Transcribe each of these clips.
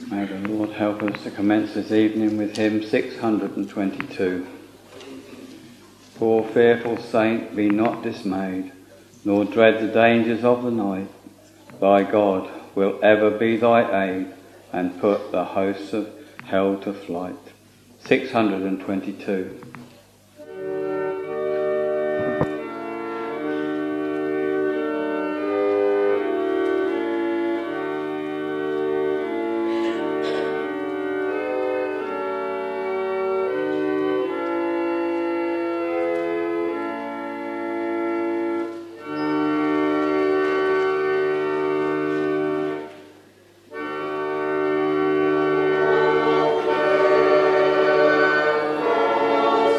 May the Lord help us to commence this evening with hymn 622. Poor fearful saint, be not dismayed, nor dread the dangers of the night. Thy God will ever be thy aid, and put the hosts of hell to flight. 622. Amen.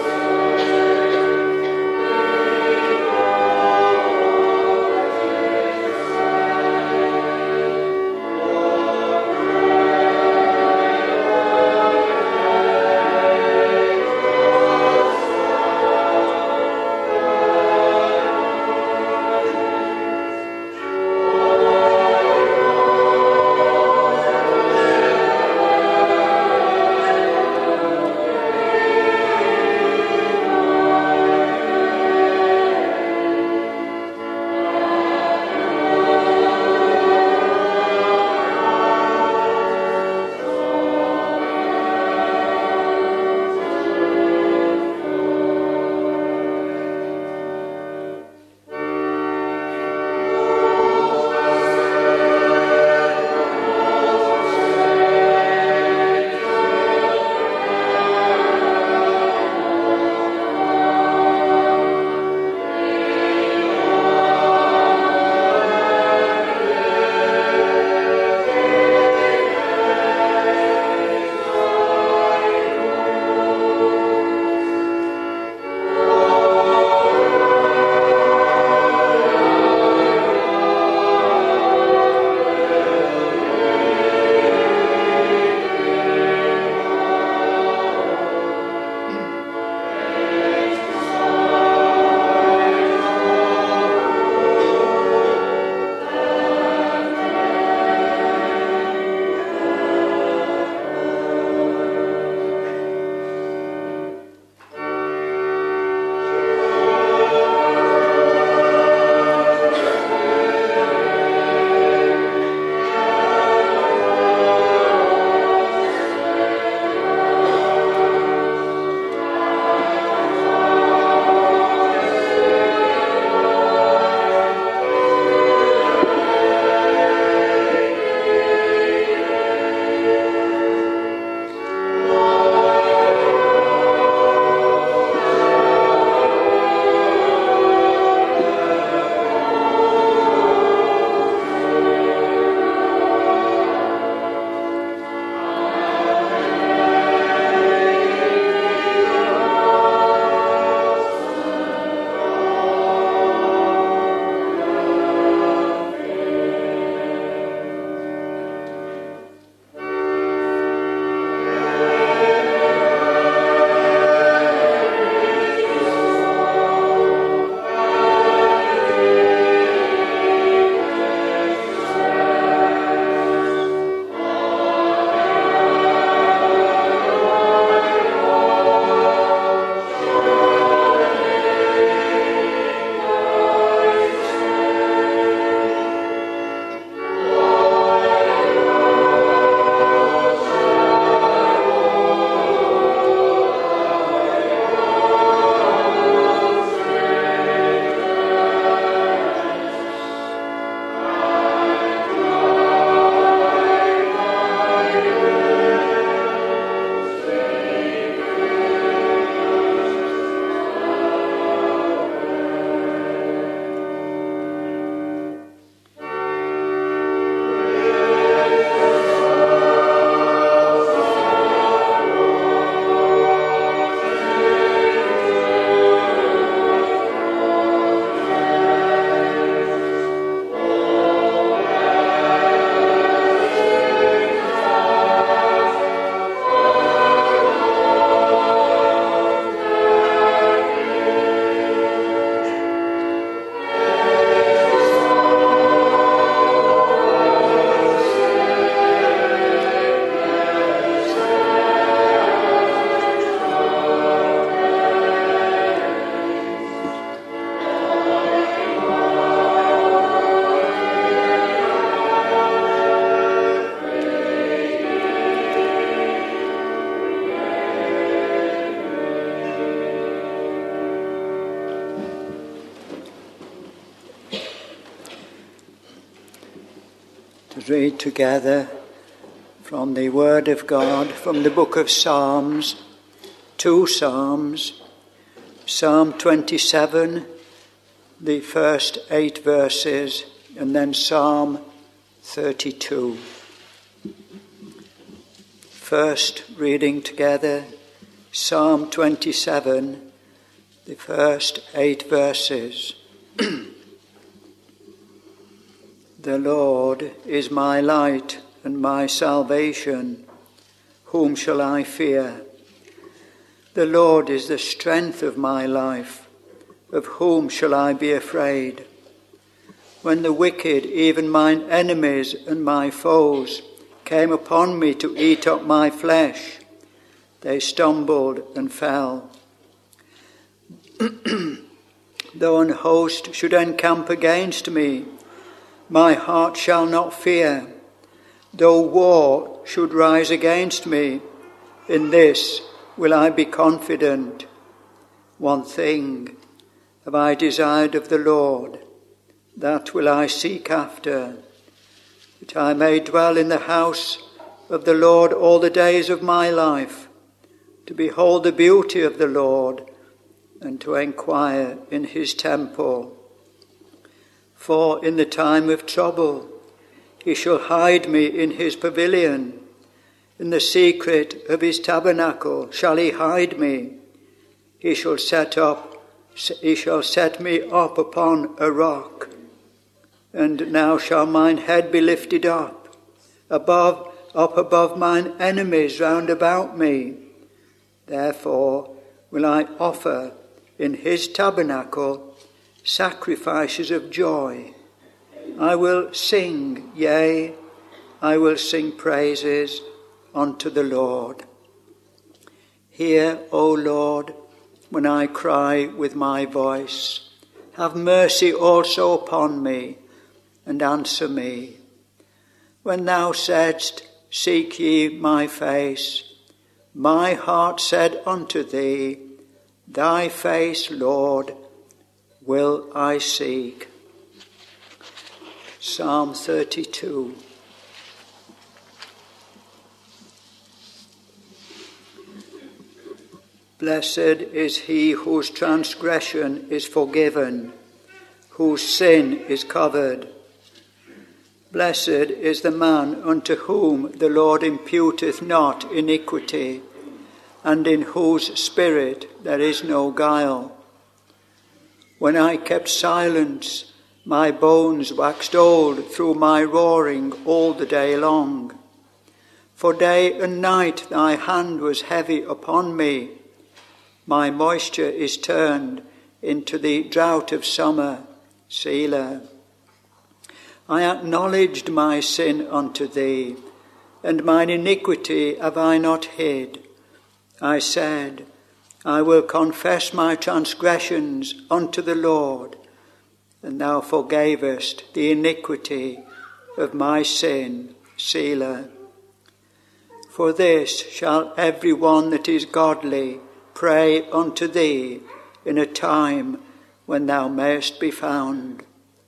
to read together from the Word of God, from the book of Psalms, 2 Psalms, Psalm 27, the first 8 verses, and then Psalm 32. First reading together, Psalm 27, the first 8 verses. The Lord is my light and my salvation. Whom shall I fear? The Lord is the strength of my life. Of whom shall I be afraid? When the wicked, even mine enemies and my foes, came upon me to eat up my flesh, they stumbled and fell. Though an host should encamp against me, my heart shall not fear. Though war should rise against me, in this will I be confident. One thing have I desired of the Lord, that will I seek after, that I may dwell in the house of the Lord all the days of my life, to behold the beauty of the Lord, and to inquire in his temple. For in the time of trouble he shall hide me in his pavilion. In the secret of his tabernacle shall he hide me. He shall set me up upon a rock. And now shall mine head be lifted up above mine enemies round about me. Therefore will I offer in his tabernacle sacrifices of joy. I will sing, yea, I will sing praises unto the Lord. Hear, O Lord, when I cry with my voice. Have mercy also upon me, and answer me. When thou saidst, seek ye my face, my heart said unto thee, thy face, Lord, will I seek. Psalm 32. Blessed is he whose transgression is forgiven, whose sin is covered. Blessed is the man unto whom the Lord imputeth not iniquity, and in whose spirit there is no guile. When I kept silence, my bones waxed old through my roaring all the day long. For day and night thy hand was heavy upon me. My moisture is turned into the drought of summer. Selah. I acknowledged my sin unto thee, and mine iniquity have I not hid. I said, I will confess my transgressions unto the Lord, and thou forgavest the iniquity of my sin. Selah. For this shall every one that is godly pray unto thee in a time when thou mayest be found.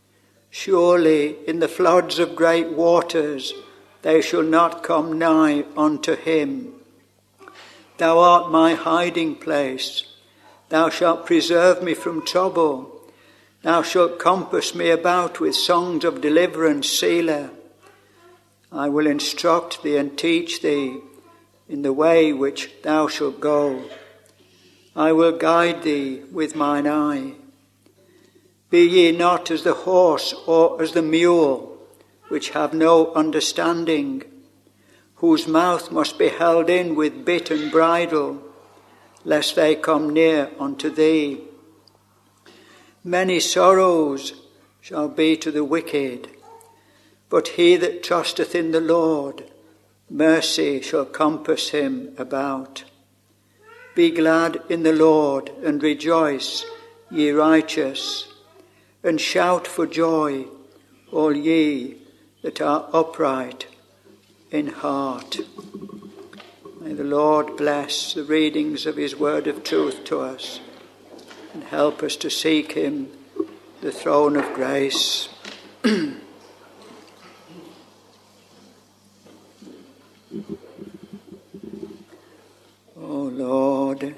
Surely in the floods of great waters they shall not come nigh unto him. Thou art my hiding place. Thou shalt preserve me from trouble. Thou shalt compass me about with songs of deliverance. Selah. I will instruct thee and teach thee in the way which thou shalt go. I will guide thee with mine eye. Be ye not as the horse or as the mule, which have no understanding, whose mouth must be held in with bit and bridle, lest they come near unto thee. Many sorrows shall be to the wicked, but he that trusteth in the Lord, mercy shall compass him about. Be glad in the Lord, and rejoice, ye righteous, and shout for joy, all ye that are upright in heart. May the Lord bless the readings of his word of truth to us, and help us to seek him, the throne of grace. O Lord,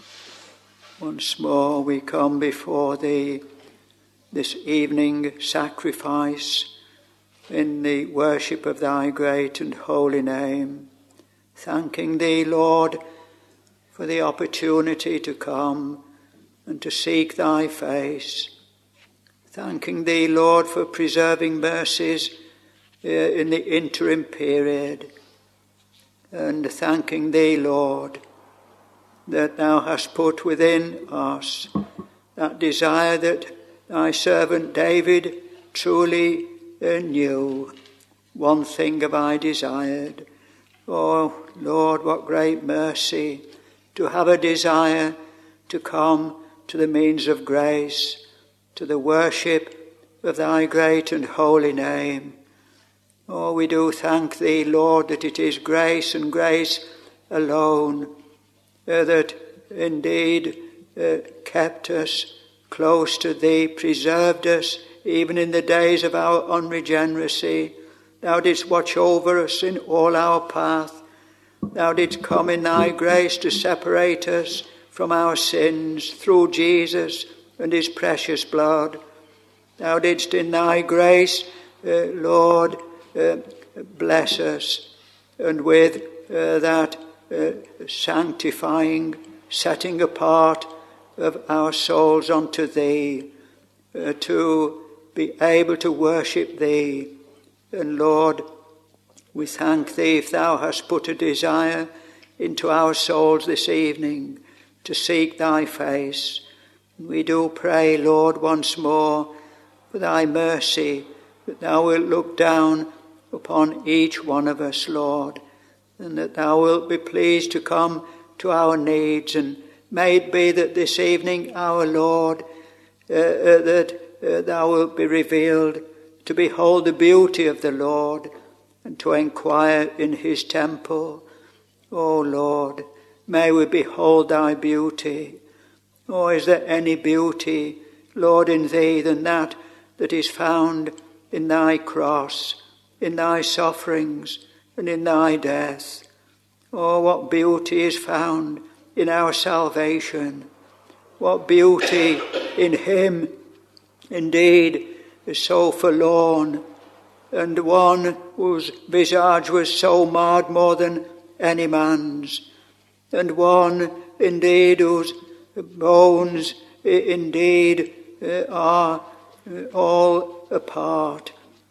once more we come before Thee this evening sacrifice in the worship of Thy great and holy name, thanking Thee, Lord, for the opportunity to come and to seek Thy face, thanking Thee, Lord, for preserving mercies in the interim period, and thanking Thee, Lord, that Thou hast put within us that desire that Thy servant David truly knew. One thing have I desired. Oh, Lord, what great mercy to have a desire to come to the means of grace, to the worship of Thy great and holy name. Oh, we do thank Thee, Lord, that it is grace and grace alone that indeed kept us close to Thee, preserved us even in the days of our unregeneracy. Thou didst watch over us in all our path. Thou didst come in Thy grace to separate us from our sins through Jesus and His precious blood. Thou didst in Thy grace, Lord, bless us, and with that sanctifying, setting apart of our souls unto Thee, to be able to worship Thee. And Lord, we thank Thee if Thou hast put a desire into our souls this evening to seek Thy face. We do pray, Lord, once more for Thy mercy, that Thou wilt look down upon each one of us, Lord, and that Thou wilt be pleased to come to our needs. And may it be that this evening, our Lord, that Thou wilt be revealed to behold the beauty of the Lord and to inquire in His temple. O Lord, may we behold Thy beauty. Oh, is there any beauty, Lord, in Thee than that is found in Thy cross, in Thy sufferings, and in Thy death? Oh, what beauty is found in our salvation. What beauty in Him, indeed, is so forlorn, and one whose visage was so marred more than any man's, and one, indeed, whose bones, indeed, are all apart,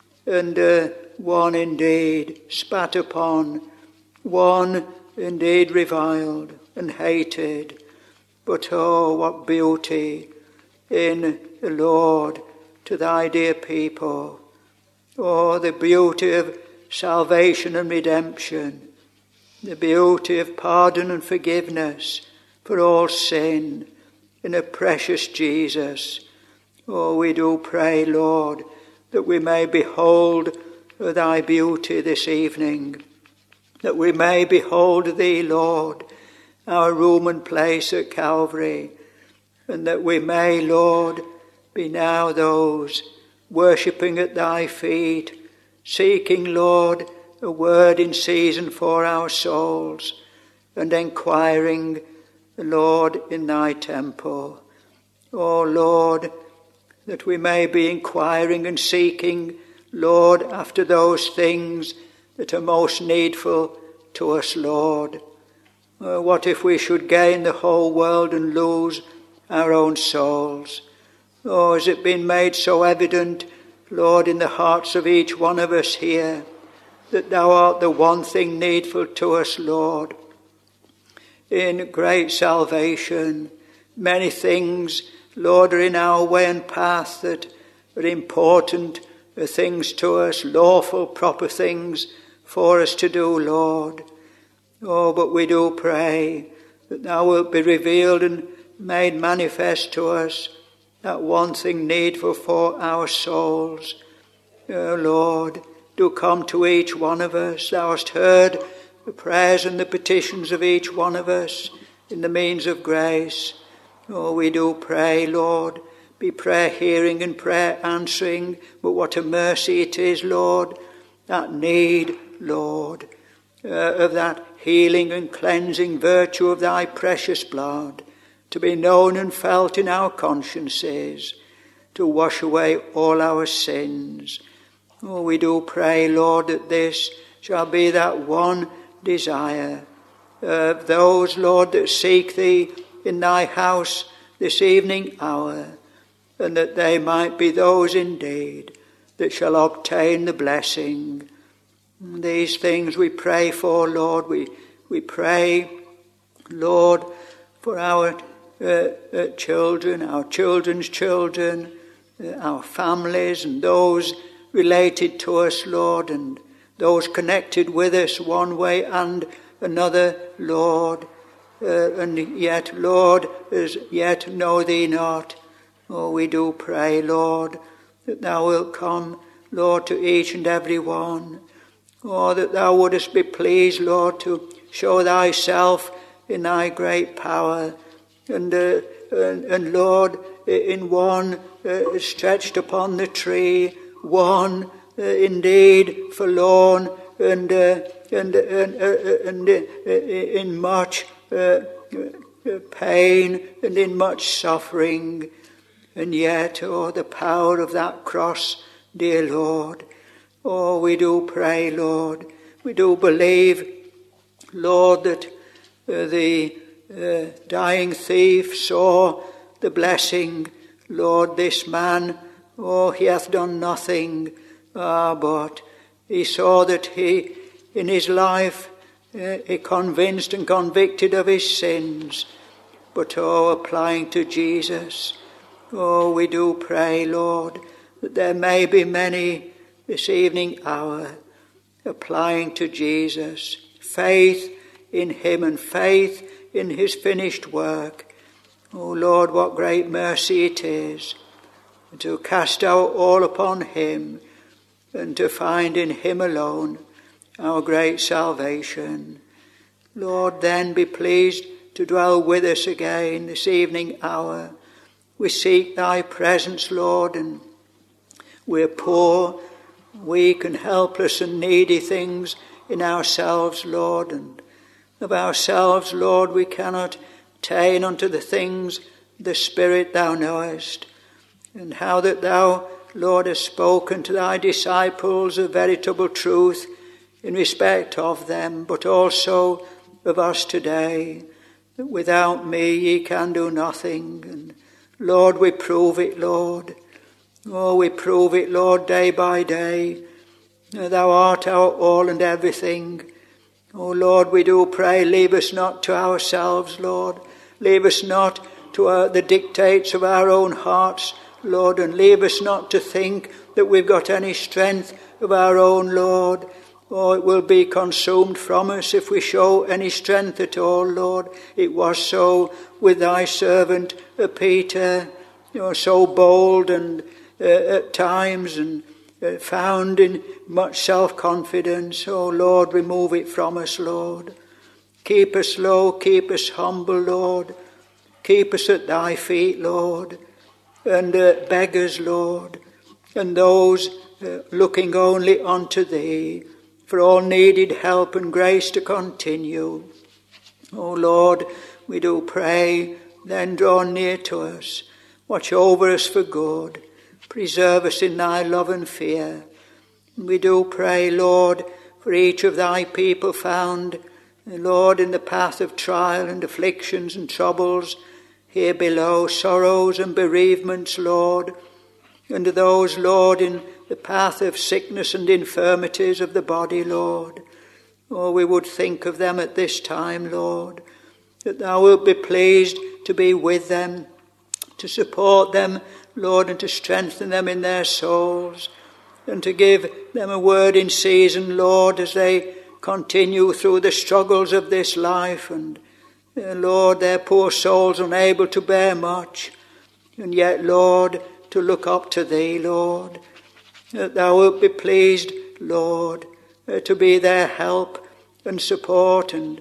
and one, indeed, spat upon, one, indeed, reviled and hated. But, oh, what beauty in the Lord to Thy dear people. Oh, the beauty of salvation and redemption, the beauty of pardon and forgiveness for all sin in a precious Jesus. Oh, we do pray, Lord, that we may behold Thy beauty this evening, that we may behold Thee, Lord, our room and place at Calvary, and that we may, Lord, be now those worshipping at Thy feet, seeking, Lord, a word in season for our souls, and inquiring, Lord, in Thy temple. Oh, Lord, that we may be inquiring and seeking, Lord, after those things that are most needful to us, Lord. What if we should gain the whole world and lose our own souls? Oh, has it been made so evident, Lord, in the hearts of each one of us here, that Thou art the one thing needful to us, Lord. In great salvation, many things, Lord, are in our way and path that are important things to us, lawful, proper things for us to do, Lord. Oh, but we do pray that Thou wilt be revealed and made manifest to us that one thing needful for our souls. Oh, Lord, do come to each one of us. Thou hast heard the prayers and the petitions of each one of us in the means of grace. Oh, we do pray, Lord, be prayer hearing and prayer answering, but what a mercy it is, Lord, that need, Lord. of that healing and cleansing virtue of thy precious blood, to be known and felt in our consciences, to wash away all our sins. Oh, we do pray, Lord, that this shall be that one desire of those, Lord, that seek thee in thy house this evening hour, and that they might be those indeed that shall obtain the blessing. These things we pray for, Lord. We pray, Lord, for our children, our children's children, our families, and those related to us, Lord, and those connected with us one way and another, Lord, and yet, Lord, as yet know thee not. Oh, we do pray, Lord, that thou wilt come, Lord, to each and every one. Oh, that thou wouldest be pleased, Lord, to show thyself in thy great power, and Lord, in one stretched upon the tree, one indeed forlorn, and in much pain and in much suffering, and yet, oh, the power of that cross, dear Lord. Oh, we do pray, Lord. We do believe, Lord, that the dying thief saw the blessing. Lord, this man, oh, he hath done nothing, but he saw that he, in his life, he convinced and convicted of his sins. But, oh, applying to Jesus, oh, we do pray, Lord, that there may be many this evening hour applying to Jesus, faith in him and faith in his finished work. Oh, Lord, what great mercy it is to cast out all upon him and to find in him alone our great salvation. Lord, then be pleased to dwell with us again this evening hour. We seek thy presence, Lord, and we're poor, weak and helpless and needy things in ourselves, Lord, and of ourselves, Lord, we cannot attain unto the things the Spirit thou knowest, and how that thou, Lord, hast spoken to thy disciples of veritable truth in respect of them, but also of us today, that without me ye can do nothing. And Lord, we prove it, Lord. Oh, we prove it, Lord, day by day. Thou art our all and everything. Oh, Lord, we do pray, leave us not to ourselves, Lord. Leave us not to the dictates of our own hearts, Lord, and leave us not to think that we've got any strength of our own, Lord. Oh, it will be consumed from us if we show any strength at all, Lord. It was so with thy servant Peter, so bold and at times and found in much self-confidence. Oh, Lord, remove it from us, Lord. Keep us low, keep us humble, Lord. Keep us at thy feet, Lord. And beggars, Lord, and those looking only unto thee for all needed help and grace to continue. Oh, Lord, we do pray, then draw near to us. Watch over us for good. Preserve us in thy love and fear. And we do pray, Lord, for each of thy people found, Lord, in the path of trial and afflictions and troubles, here below, sorrows and bereavements, Lord, and those, Lord, in the path of sickness and infirmities of the body, Lord. Oh, we would think of them at this time, Lord, that thou wilt be pleased to be with them, to support them, Lord, and to strengthen them in their souls, and to give them a word in season, Lord, as they continue through the struggles of this life, and Lord, their poor souls unable to bear much, and yet, Lord, to look up to thee, Lord, that thou wilt be pleased, Lord, to be their help and support, and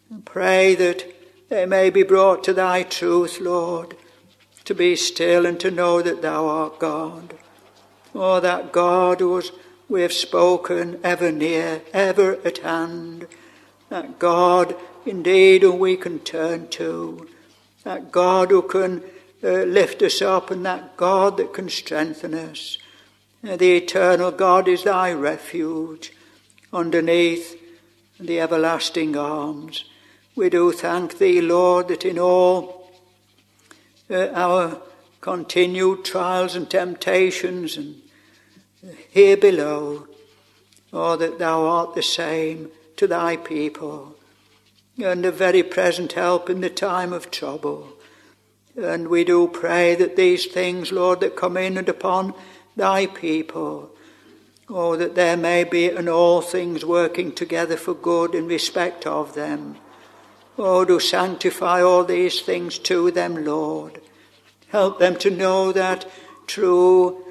pray that they may be brought to thy truth, Lord, to be still and to know that thou art God. Oh, that God who we have spoken, ever near, ever at hand, that God indeed who we can turn to, that God who can lift us up, and that God that can strengthen us. The eternal God is thy refuge underneath the everlasting arms. We do thank thee, Lord, that in all our continued trials and temptations and here below, that thou art the same to thy people, and a very present help in the time of trouble. And we do pray that these things, Lord, that come in and upon thy people, that there may be in all things working together for good in respect of them. Do sanctify all these things to them, Lord. Help them to know that true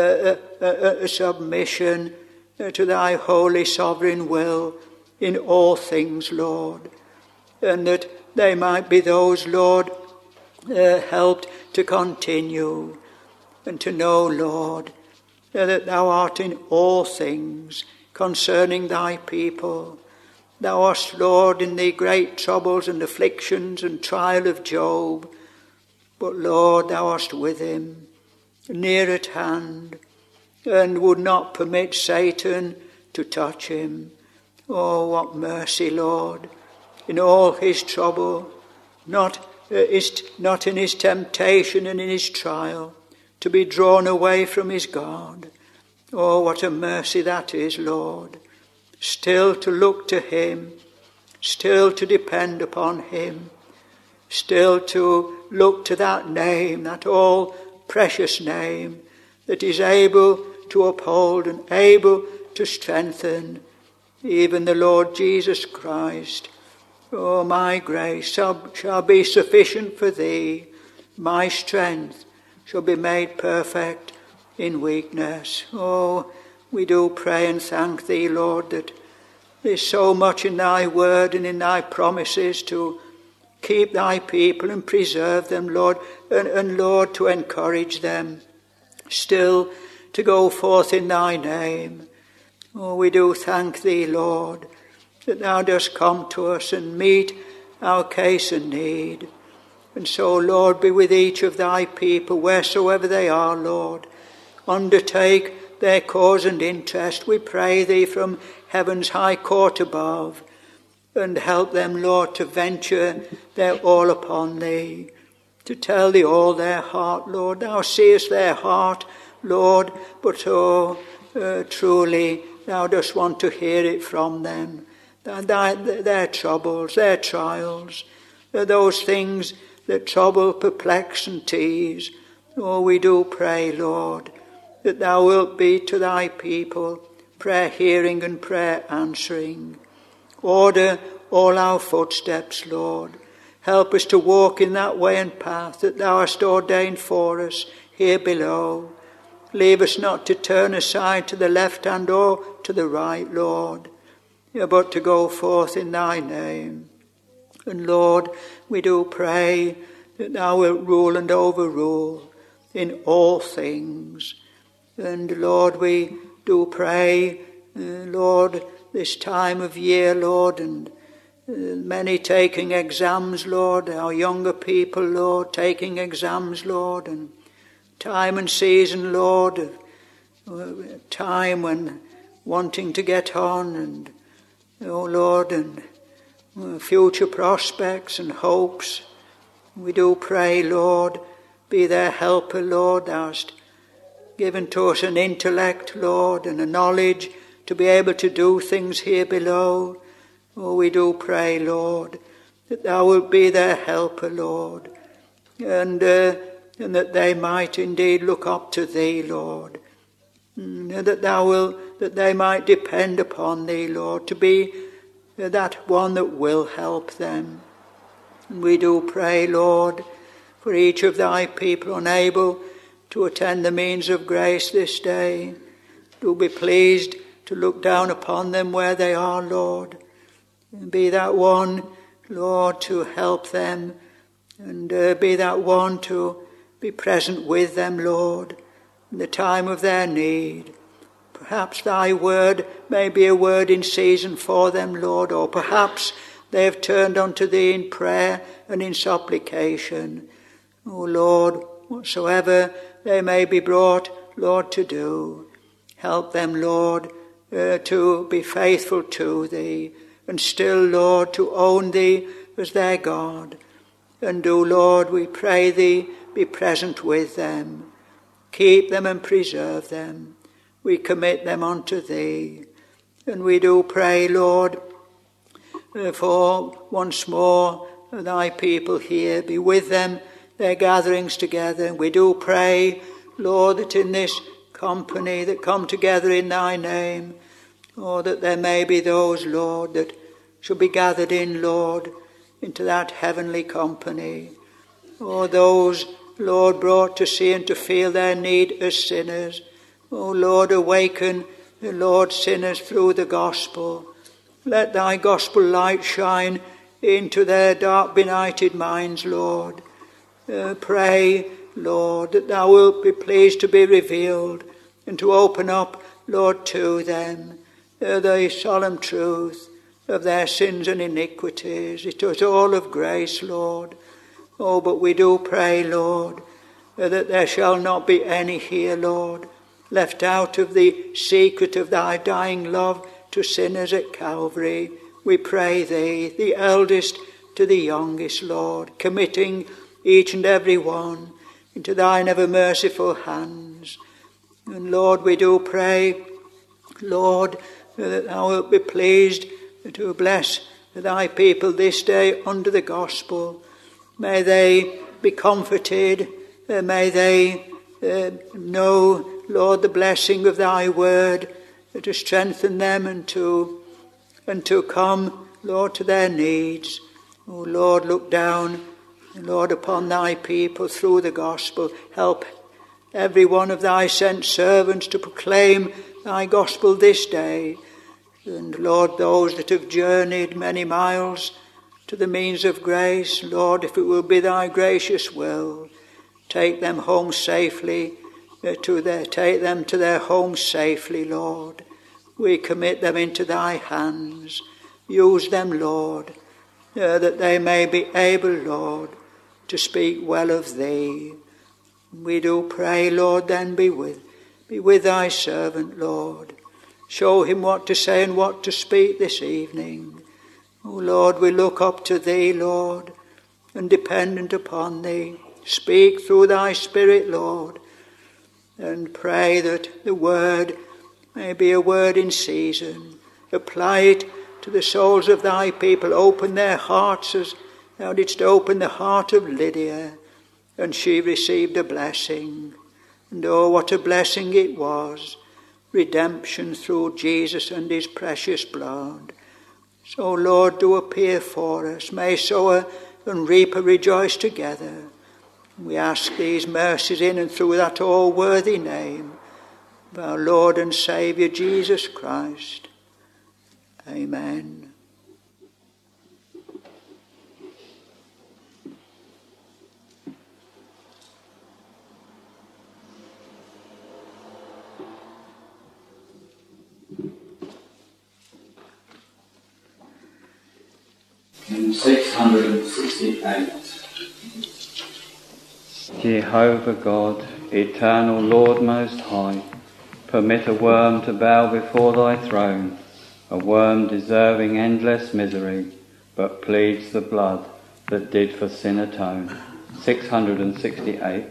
submission to thy holy sovereign will in all things, Lord. And that they might be those, Lord, helped to continue and to know, Lord, that thou art in all things concerning thy people. Thou art, Lord, in the great troubles and afflictions and trial of Job. But, Lord, thou art with him, near at hand, and would not permit Satan to touch him. Oh, what mercy, Lord, in all his trouble, not in his temptation and in his trial, to be drawn away from his God. Oh, what a mercy that is, Lord. Still to look to him, still to depend upon him, still to look to that name, that all precious name that is able to uphold and able to strengthen, even the Lord Jesus Christ. Oh, my grace shall be sufficient for thee. My strength shall be made perfect in weakness. Oh, we do pray and thank thee, Lord, that there's so much in thy word and in thy promises to keep thy people and preserve them, Lord, and Lord, to encourage them still to go forth in thy name. Oh, we do thank thee, Lord, that thou dost come to us and meet our case and need. And so, Lord, be with each of thy people, wheresoever they are, Lord. Undertake their cause and interest, we pray thee, from heaven's high court above, and help them, Lord, to venture their all upon thee, to tell thee all their heart, Lord. Thou seest their heart, Lord, but truly thou dost want to hear it from them. Their troubles, their trials, those things that trouble, perplex and tease. Oh, we do pray, Lord, that thou wilt be to thy people prayer hearing and prayer answering. Order all our footsteps, Lord. Help us to walk in that way and path that thou hast ordained for us here below. Leave us not to turn aside to the left hand or to the right, Lord, but to go forth in thy name. And Lord, we do pray that thou wilt rule and overrule in all things. And Lord, we do pray, Lord, this time of year, Lord, and many taking exams, Lord, our younger people, Lord, taking exams, Lord, and time and season, Lord, time when wanting to get on, and, oh Lord, and future prospects and hopes. We do pray, Lord, be their helper, Lord. Thou hast given to us an intellect, Lord, and a knowledge to be able to do things here below. Oh, we do pray, Lord, that thou wilt be their helper, Lord, and that they might indeed look up to thee, Lord, that they might depend upon thee, Lord, to be that one that will help them. And we do pray, Lord, for each of thy people unable to attend the means of grace this day. Do be pleased to look down upon them where they are, Lord, and be that one, Lord, to help them, and be that one to be present with them, Lord, in the time of their need. Perhaps thy word may be a word in season for them, Lord, or perhaps they have turned unto thee in prayer and in supplication. O Lord, whatsoever they may be brought, Lord, to do, help them, Lord, to be faithful to thee, and still, Lord, to own thee as their God. And do, Lord, we pray thee, be present with them. Keep them and preserve them. We commit them unto thee. And we do pray, Lord, for once more thy people here. Be with them, their gatherings together. We do pray, Lord, that in this company that come together in thy name, or that there may be those, Lord, that shall be gathered in, Lord, into that heavenly company. Or those, Lord, brought to see and to feel their need as sinners. O Lord, awaken, Lord, sinners through the gospel. Let thy gospel light shine into their dark, benighted minds, Lord. Pray, Lord, that thou wilt be pleased to be revealed and to open up, Lord, to them the solemn truth of their sins and iniquities. It was all of grace, Lord. Oh, but we do pray, Lord, that there shall not be any here, Lord, left out of the secret of thy dying love to sinners at Calvary. We pray thee, the eldest to the youngest, Lord, committing each and every one into thine ever merciful hands. And Lord, we do pray, Lord, that thou wilt be pleased to bless thy people this day under the gospel. May they be comforted. May they know, Lord, the blessing of thy word to strengthen them and to come, Lord, to their needs. Oh, Lord, look down, Lord, upon thy people through the gospel. Help every one of thy sent servants to proclaim thy gospel this day. And, Lord, those that have journeyed many miles to the means of grace, Lord, if it will be thy gracious will, take them home safely, take them to their homes safely, Lord. We commit them into thy hands. Use them, Lord, that they may be able, Lord, to speak well of thee. We do pray, Lord, then be with thy servant, Lord. Show him what to say and what to speak this evening. Oh, Lord, we look up to thee, Lord, and dependent upon thee. Speak through thy Spirit, Lord, and pray that the word may be a word in season. Apply it to the souls of thy people. Open their hearts as thou didst open the heart of Lydia, and she received a blessing. And oh, what a blessing it was. Redemption through Jesus and his precious blood. So, Lord, do appear for us. May sower and reaper rejoice together. We ask these mercies in and through that all-worthy name of our Lord and Saviour Jesus Christ. Amen. In 668. Jehovah God, eternal Lord most high, permit a worm to bow before thy throne, a worm deserving endless misery, but pleads the blood that did for sin atone. 668.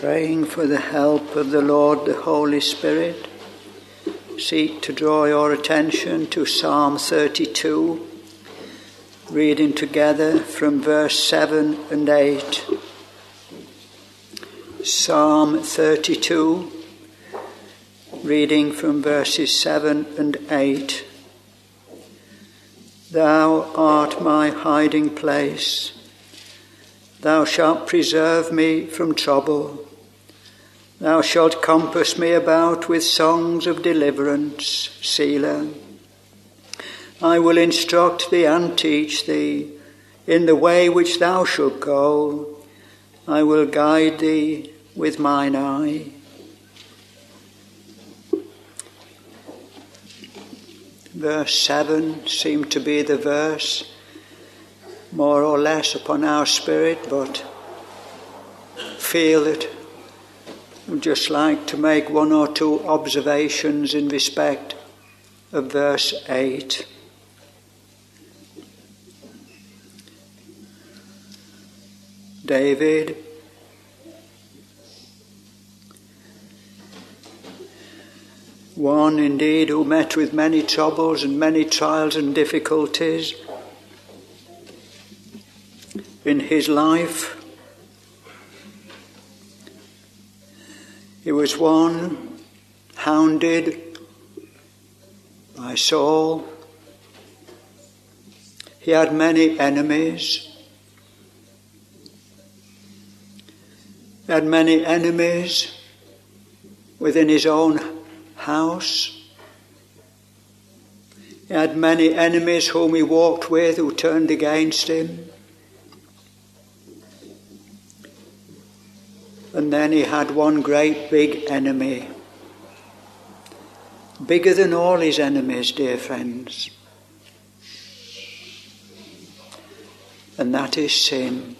Praying for the help of the Lord, the Holy Spirit, seek to draw your attention to Psalm 32, reading together from verse 7 and 8. Psalm 32, reading from verses 7 and 8. Thou art my hiding place. Thou shalt preserve me from trouble. Thou shalt compass me about with songs of deliverance. Selah. I will instruct thee and teach thee in the way which thou shalt go. I will guide thee with mine eye. Verse 7 seemed to be the verse more or less upon our spirit, but feel that I'd just like to make one or two observations in respect of verse 8. David, one indeed who met with many troubles and many trials and difficulties in his life. He was one hounded by Saul. He had many enemies. He had many enemies within his own house. He had many enemies whom he walked with who turned against him. And then he had one great big enemy. Bigger than all his enemies, dear friends. And that is sin.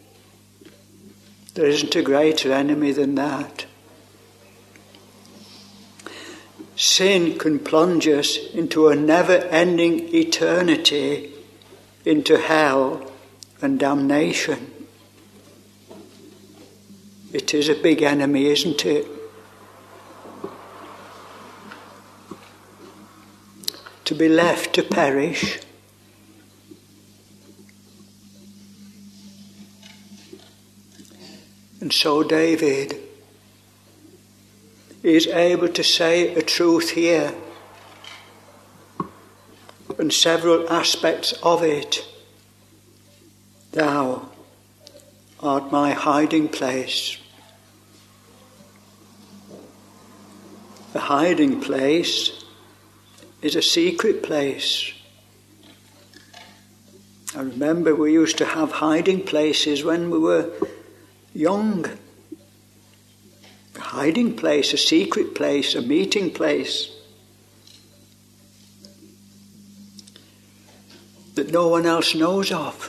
There isn't a greater enemy than that. Sin can plunge us into a never-ending eternity, into hell and damnation. It is a big enemy, isn't it? To be left to perish. And so David is able to say a truth here, and several aspects of it. Thou art my hiding place. A hiding place is a secret place. I remember we used to have hiding places when we were young. A hiding place, a secret place, a meeting place that no one else knows of.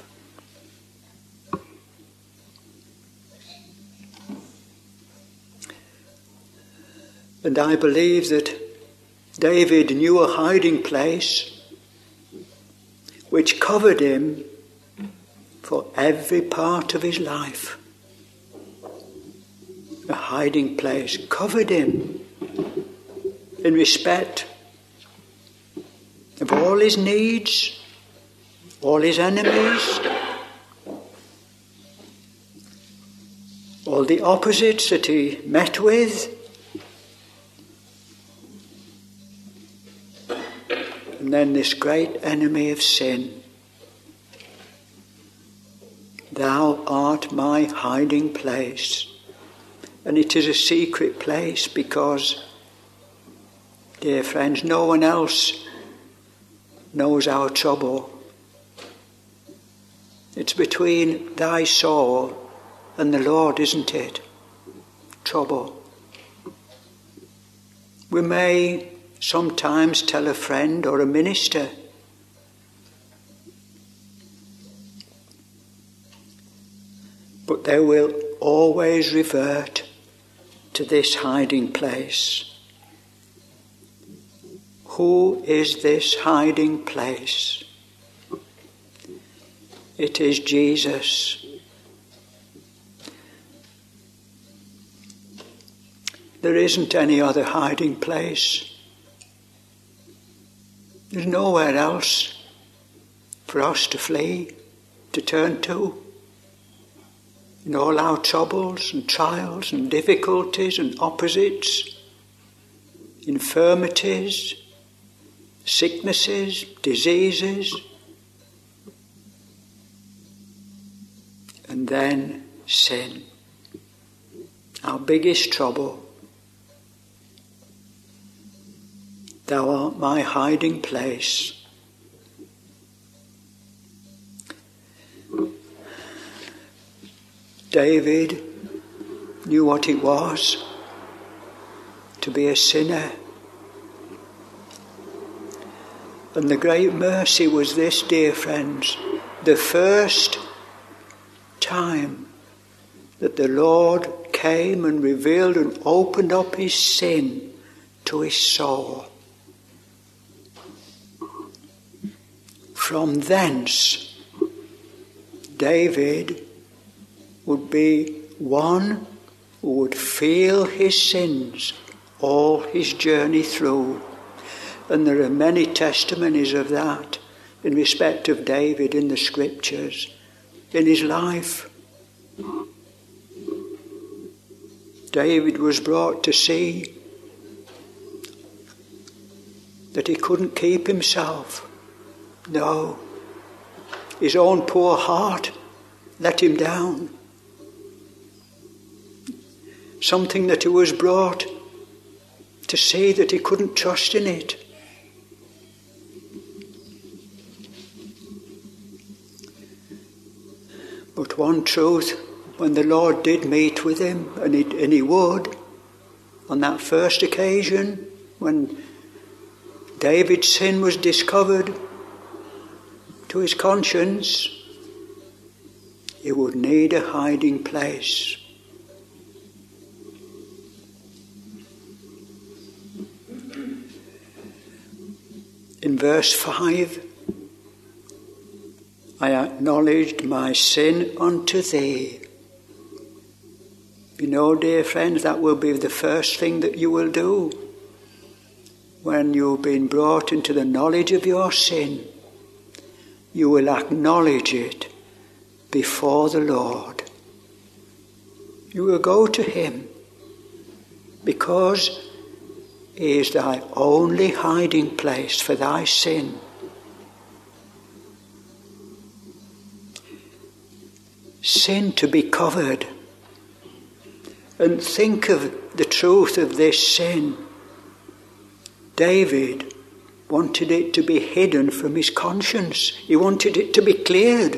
And I believe that David knew a hiding place which covered him for every part of his life. A hiding place covered him in respect of all his needs, all his enemies, all the opposites that he met with. And then this great enemy of sin. Thou art my hiding place. And it is a secret place because, dear friends, no one else knows our trouble. It's between thy soul and the Lord, isn't it? Trouble. We may sometimes tell a friend or a minister, but they will always revert to this hiding place. Who is this hiding place? It is Jesus. There isn't any other hiding place. There's nowhere else for us to flee, to turn to. In all our troubles and trials and difficulties and opposites, infirmities, sicknesses, diseases, and then sin. Our biggest trouble. Thou art my hiding place. David knew what it was to be a sinner. And the great mercy was this, dear friends, the first time that the Lord came and revealed and opened up his sin to his soul. From thence, David would be one who would feel his sins all his journey through. And there are many testimonies of that in respect of David in the scriptures, in his life. David was brought to see that he couldn't keep himself. No, his own poor heart let him down. Something that he was brought to see that he couldn't trust in it. But one truth, when the Lord did meet with him, and he would, on that first occasion, when David's sin was discovered to his conscience, he would need a hiding place. In verse 5, I acknowledged my sin unto thee. You know, dear friends, that will be the first thing that you will do when you've been brought into the knowledge of your sin. You will acknowledge it before the Lord. You will go to him because he is thy only hiding place for thy sin. Sin to be covered. And think of the truth of this sin. David wanted it to be hidden from his conscience. He wanted it to be cleared.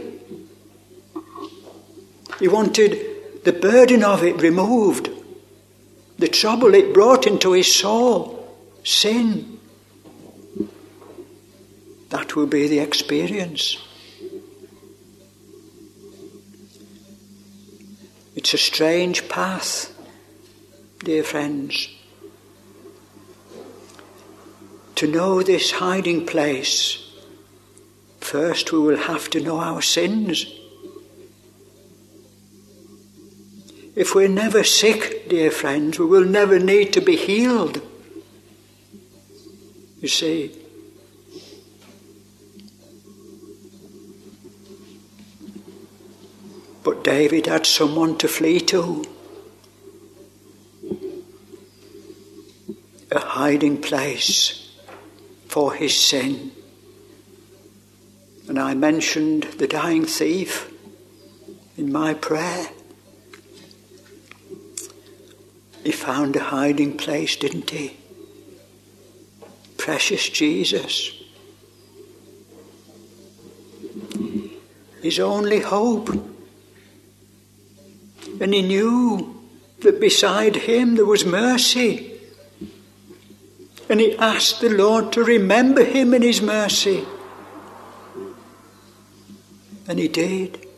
He wanted the burden of it removed. The trouble it brought into his soul. Sin. That will be the experience. It's a strange path, dear friends. To know this hiding place, first we will have to know our sins. If we're never sick, dear friends, we will never need to be healed. You see. But David had someone to flee to. A hiding place for his sin. And I mentioned the dying thief in my prayer. He found a hiding place, didn't he? Precious Jesus. His only hope. And he knew that beside him there was mercy. And he asked the Lord to remember him in his mercy. And he did.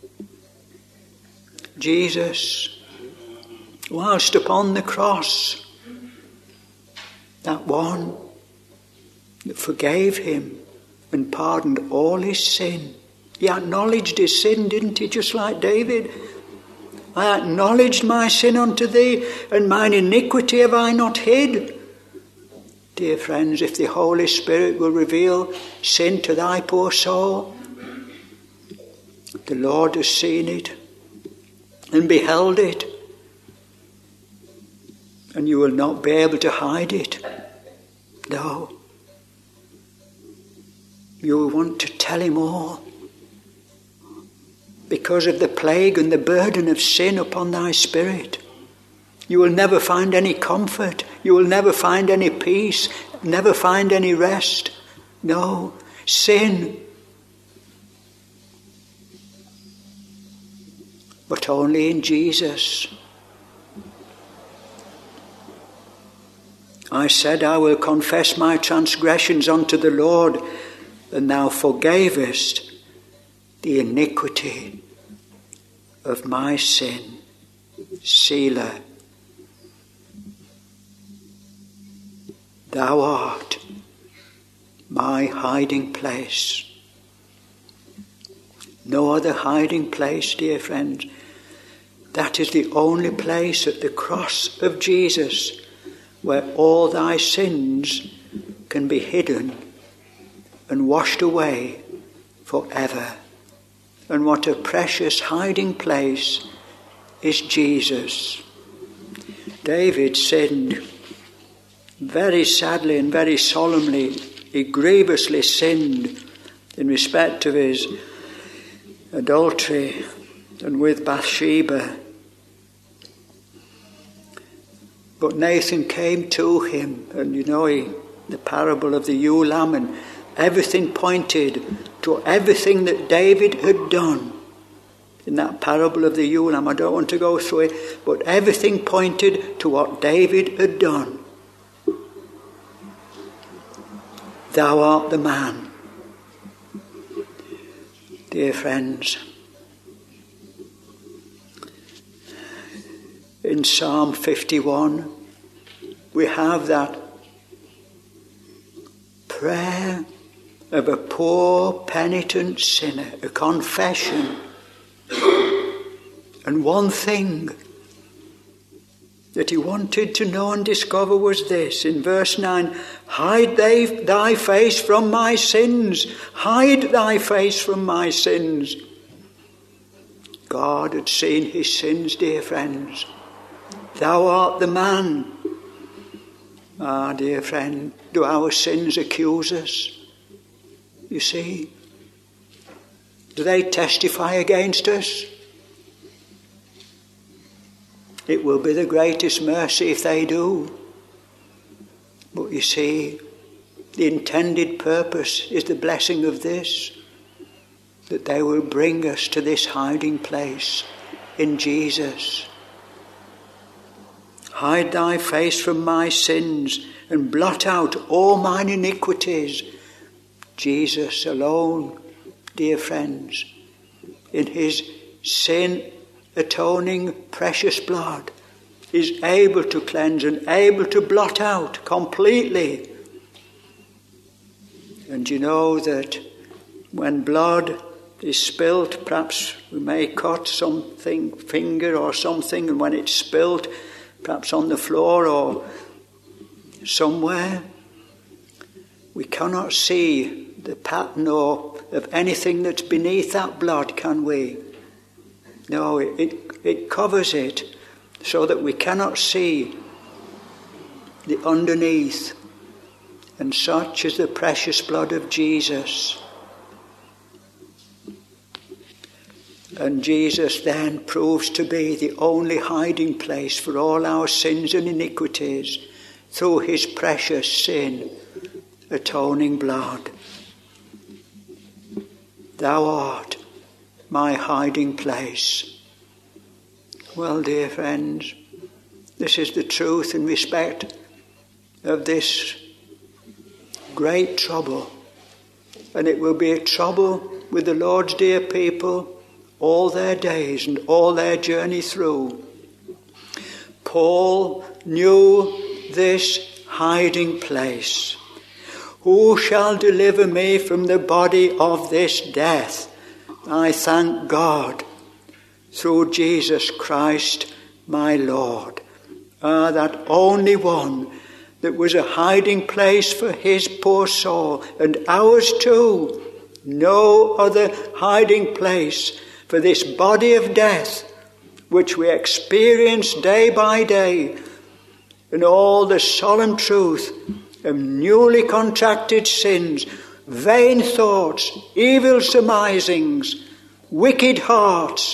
Jesus, whilst upon the cross, that one that forgave him and pardoned all his sin. He acknowledged his sin, didn't he? Just like David. I acknowledged my sin unto thee, and mine iniquity have I not hid. Dear friends, if the Holy Spirit will reveal sin to thy poor soul, the Lord has seen it and beheld it, and you will not be able to hide it. No. You will want to tell him all. Because of the plague and the burden of sin upon thy spirit, you will never find any comfort. You will never find any peace, never find any rest. No, sin. But only in Jesus. I said, I will confess my transgressions unto the Lord, and thou forgavest the iniquity of my sin. Selah. Thou art my hiding place. No other hiding place, dear friends. That is the only place at the cross of Jesus where all thy sins can be hidden and washed away forever. And what a precious hiding place is Jesus. David sinned very sadly and very solemnly. He grievously sinned in respect of his adultery and with Bathsheba. But Nathan came to him, and the parable of the ewe lamb, and everything pointed to everything that David had done. In that parable of the ewe lamb, I don't want to go through it, but everything pointed to what David had done. Thou art the man. Dear friends, in Psalm 51, we have that prayer of a poor penitent sinner, a confession. And one thing that he wanted to know and discover was this, in verse 9, hide thy face from my sins. Hide thy face from my sins. God had seen his sins, dear friends. Thou art the man. Ah, dear friend, do our sins accuse us? You see, do they testify against us? It will be the greatest mercy if they do. But you see, the intended purpose is the blessing of this, that they will bring us to this hiding place in Jesus. Hide thy face from my sins and blot out all mine iniquities. Jesus alone, dear friends, in his sin-atoning precious blood, is able to cleanse and able to blot out completely. And you know that when blood is spilt, perhaps we may cut something, finger or something, and when it's spilt, perhaps on the floor or somewhere, we cannot see the pattern or of anything that's beneath that blood, can we? No, it covers it so that we cannot see the underneath. And such is the precious blood of Jesus. And Jesus then proves to be the only hiding place for all our sins and iniquities through his precious sin-atoning blood. Thou art my hiding place. Well, dear friends, this is the truth in respect of this great trouble. And it will be a trouble with the Lord's dear people all their days and all their journey through. Paul knew this hiding place. Who shall deliver me from the body of this death? I thank God through Jesus Christ my Lord. That only one that was a hiding place for his poor soul, and ours too. No other hiding place for this body of death which we experience day by day, and all the solemn truth of newly contracted sins, vain thoughts, evil surmisings, wicked hearts.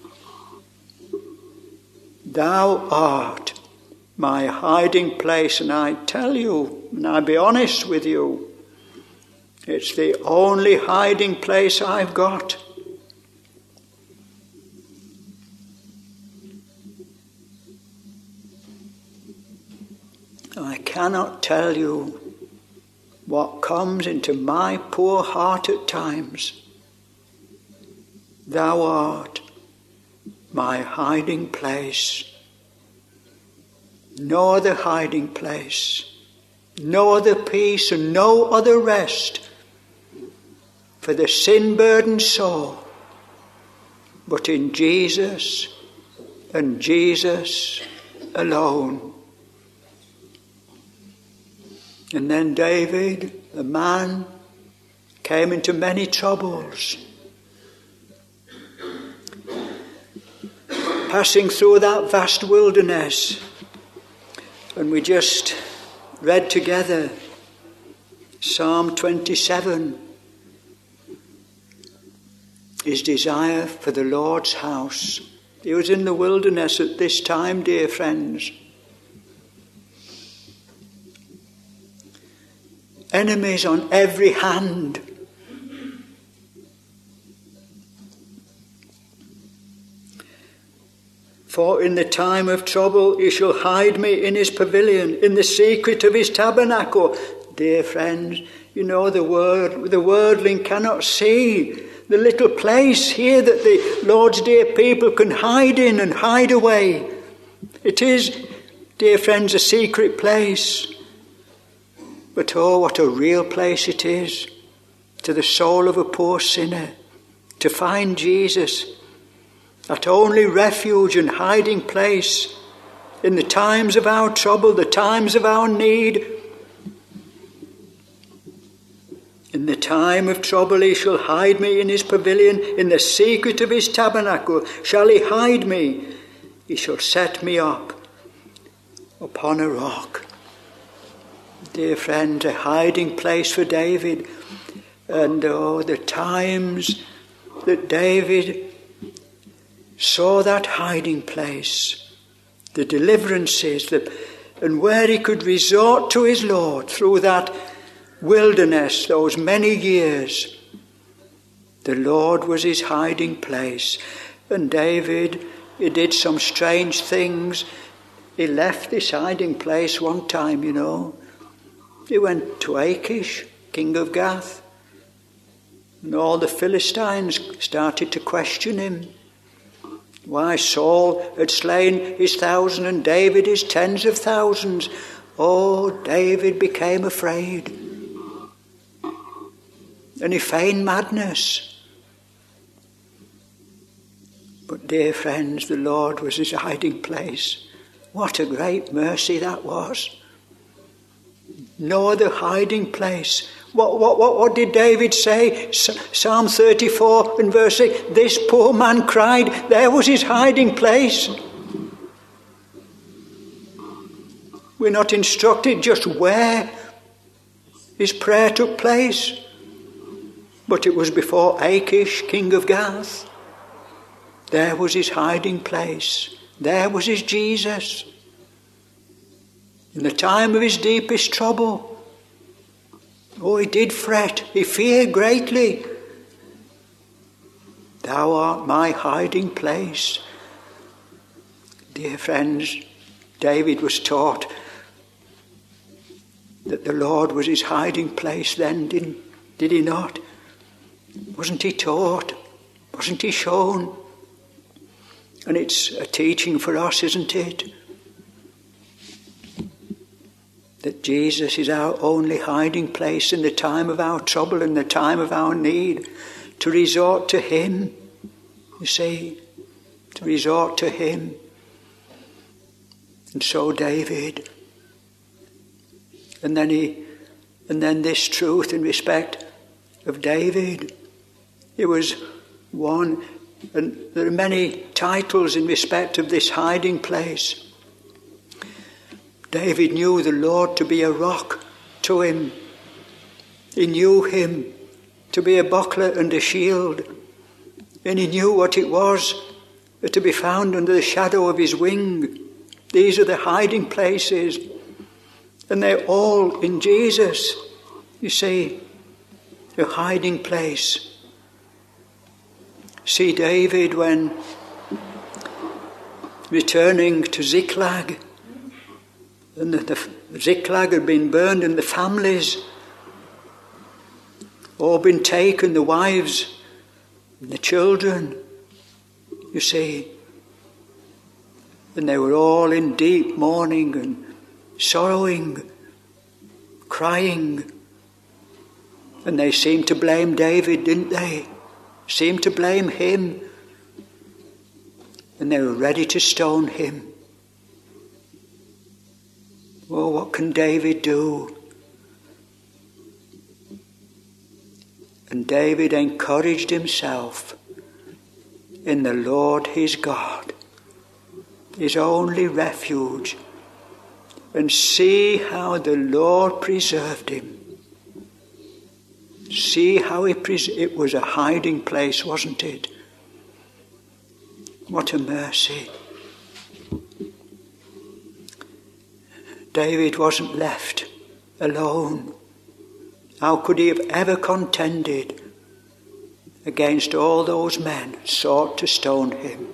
Thou art my hiding place, and I tell you, and I'll be honest with you, it's the only hiding place I've got. I cannot tell you what comes into my poor heart at times. Thou art my hiding place. No other hiding place, no other peace, and no other rest for the sin-burdened soul, but in Jesus and Jesus alone. And then David, the man, came into many troubles, passing through that vast wilderness. And we just read together Psalm 27, his desire for the Lord's house. He was in the wilderness at this time, dear friends. Enemies on every hand. For in the time of trouble he shall hide me in his pavilion, in the secret of his tabernacle. Dear friends, you know the worldling cannot see the little place here that the Lord's dear people can hide in and hide away. It is, dear friends, a secret place. But oh, what a real place it is to the soul of a poor sinner to find Jesus, that only refuge and hiding place in the times of our trouble, the times of our need. In the time of trouble he shall hide me in his pavilion, in the secret of his tabernacle shall he hide me. He shall set me up upon a rock. Dear friends, a hiding place for David. And oh, the times that David saw that hiding place, the deliverances, and where he could resort to his Lord through that wilderness, those many years. The Lord was his hiding place. And David, he did some strange things. He left this hiding place one time, you know. He went to Achish, king of Gath, and all the Philistines started to question him. Why, Saul had slain his 1,000 and David his tens of thousands. Oh, David became afraid. And he feigned madness. But dear friends, the Lord was his hiding place. What a great mercy that was. No other hiding place. What did David say? Psalm 34 and verse 6. This poor man cried. There was his hiding place. We're not instructed just where his prayer took place, but it was before Achish, king of Gath. There was his hiding place. There was his Jesus. In the time of his deepest trouble, oh, he did fret, he feared greatly. Thou art my hiding place. Dear friends, David was taught that the Lord was his hiding place then, did he not? Wasn't he taught? Wasn't he shown? And it's a teaching for us, isn't it? That Jesus is our only hiding place in the time of our trouble, in the time of our need, to resort to him, you see. to resort to him. And so David. And then this truth in respect of David. He was one, and there are many titles in respect of this hiding place. David knew the Lord to be a rock to him. He knew him to be a buckler and a shield. And he knew what it was to be found under the shadow of his wing. These are the hiding places. And they're all in Jesus. You see, a hiding place. See David when returning to Ziklag. And the Ziklag had been burned and the families all been taken, the wives and the children, you see. And they were all in deep mourning and sorrowing, crying. And they seemed to blame David, didn't they? Seemed to blame him. And they were ready to stone him. Oh, what can David do? And David encouraged himself in the Lord his God, his only refuge. And see how the Lord preserved him. See how it was a hiding place, wasn't it? What a mercy. David wasn't left alone. How could he have ever contended against all those men who sought to stone him?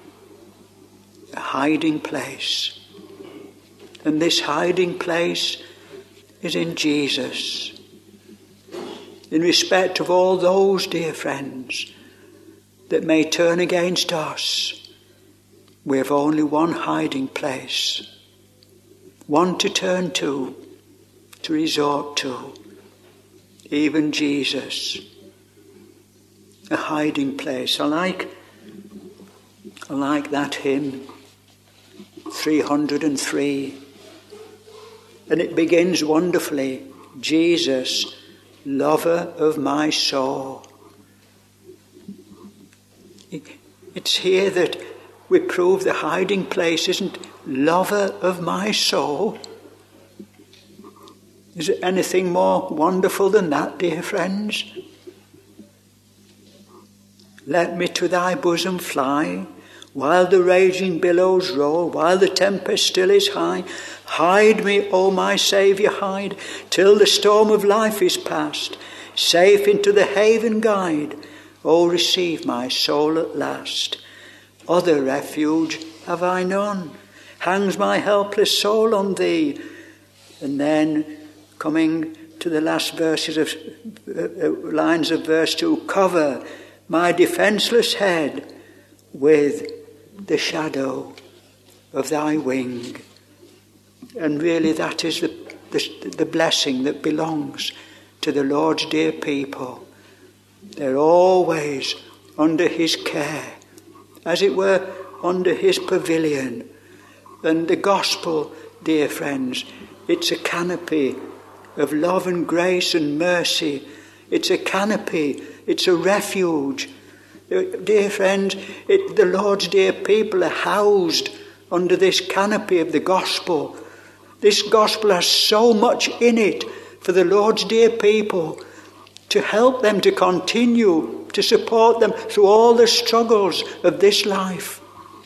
A hiding place. And this hiding place is in Jesus. In respect of all those, dear friends, that may turn against us, we have only one hiding place. One to turn to resort to, even Jesus, a hiding place. I like that hymn, 303, and it begins wonderfully, Jesus, lover of my soul. It's here that we prove the hiding place isn't lover of my soul. Is there anything more wonderful than that, dear friends? Let me to thy bosom fly, while the raging billows roll, while the tempest still is high. Hide me, O my Saviour, hide, till the storm of life is past. Safe into the haven guide, O receive my soul at last. Other refuge have I none, hangs my helpless soul on thee. And then, coming to the last verses of lines of verse 2, cover my defenceless head with the shadow of thy wing. And really that is the blessing that belongs to the Lord's dear people. They're always under his care, as it were under his pavilion. And the gospel, dear friends, it's a canopy of love and grace and mercy. It's a canopy, it's a refuge. Dear friends, the Lord's dear people are housed under this canopy of the gospel. This gospel has so much in it for the Lord's dear people to help them to continue, to support them through all the struggles of this life.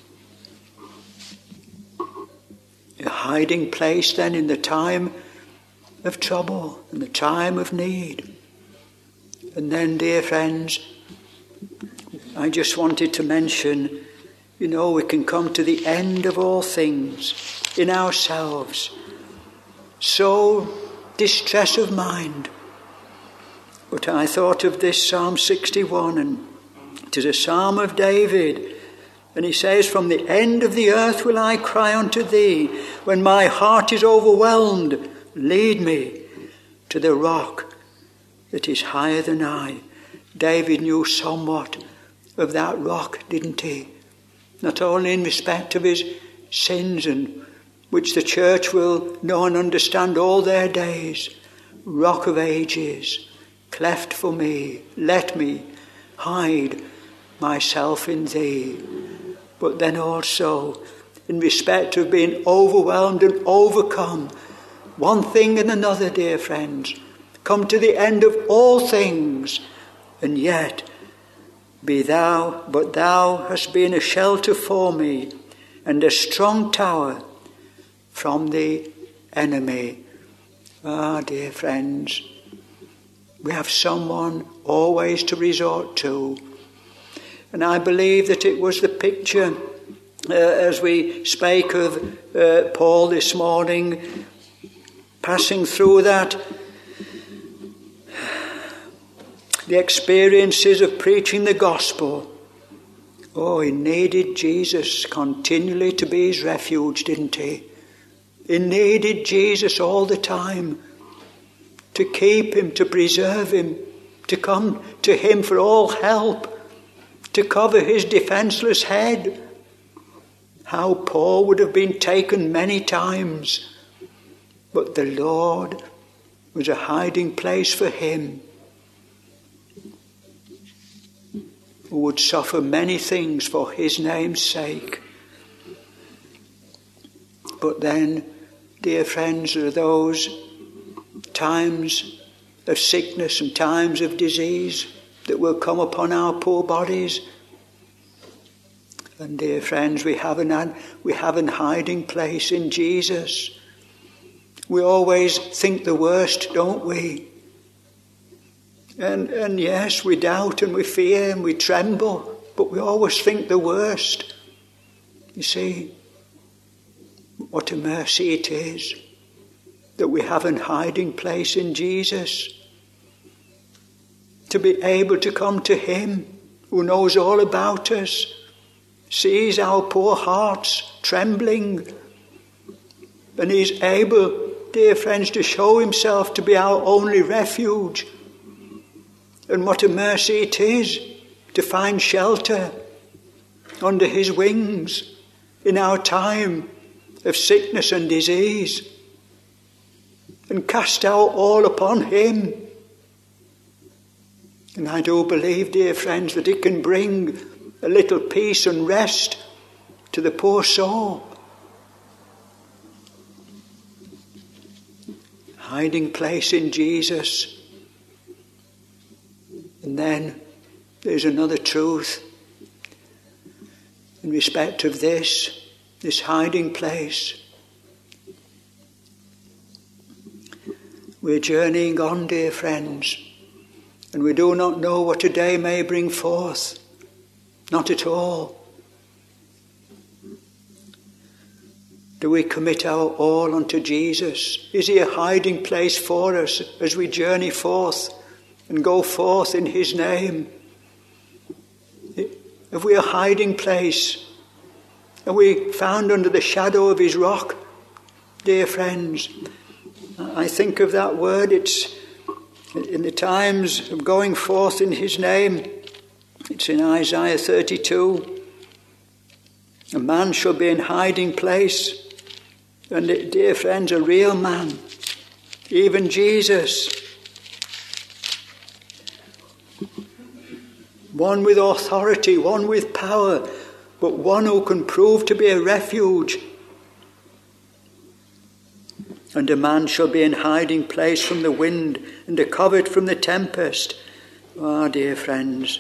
A hiding place then in the time of trouble, in the time of need. And then, dear friends, I just wanted to mention, we can come to the end of all things in ourselves. So distress of mind. But I thought of this Psalm 61, and it is a psalm of David. And he says, from the end of the earth will I cry unto thee. When my heart is overwhelmed, lead me to the rock that is higher than I. David knew somewhat of that rock, didn't he? not only in respect of his sins, and which the church will know and understand all their days. Rock of ages, cleft for me, let me hide myself in thee. But then also in respect of being overwhelmed and overcome, one thing and another, dear friends, come to the end of all things, and yet but thou hast been a shelter for me, and a strong tower from the enemy. Ah, dear friends, we have someone always to resort to. And I believe that it was the picture, as we spake of Paul this morning, passing through that, the experiences of preaching the gospel. Oh, he needed Jesus continually to be his refuge, didn't he? He needed Jesus all the time to keep him, to preserve him, to come to him for all help, to cover his defenseless head. How Paul would have been taken many times, but the Lord was a hiding place for him, who would suffer many things for his name's sake. But then, dear friends, there are those times of sickness and times of disease that will come upon our poor bodies. And dear friends, we have an hiding place in Jesus. We always think the worst, don't we? And yes, we doubt and we fear and we tremble, but we always think the worst. You see, what a mercy it is that we have a hiding place in Jesus, to be able to come to him who knows all about us, sees our poor hearts trembling, and he's able, dear friends, to show himself to be our only refuge. And what a mercy it is to find shelter under his wings in our time of sickness and disease, and cast out all upon him. And I do believe, dear friends, that it can bring a little peace and rest to the poor soul. Hiding place in Jesus. And then there's another truth in respect of this hiding place. We're journeying on, dear friends, and we do not know what a day may bring forth. Not at all. Do we commit our all unto Jesus? Is he a hiding place for us as we journey forth and go forth in his name? Have we a hiding place? Are we found under the shadow of his rock? Dear friends, I think of that word. It's in the times of going forth in his name. It's in Isaiah 32. A man shall be in hiding place. And dear friends, a real man, even Jesus, one with authority, one with power, but one who can prove to be a refuge. And a man shall be in hiding place from the wind, and a covert from the tempest. Ah, dear friends,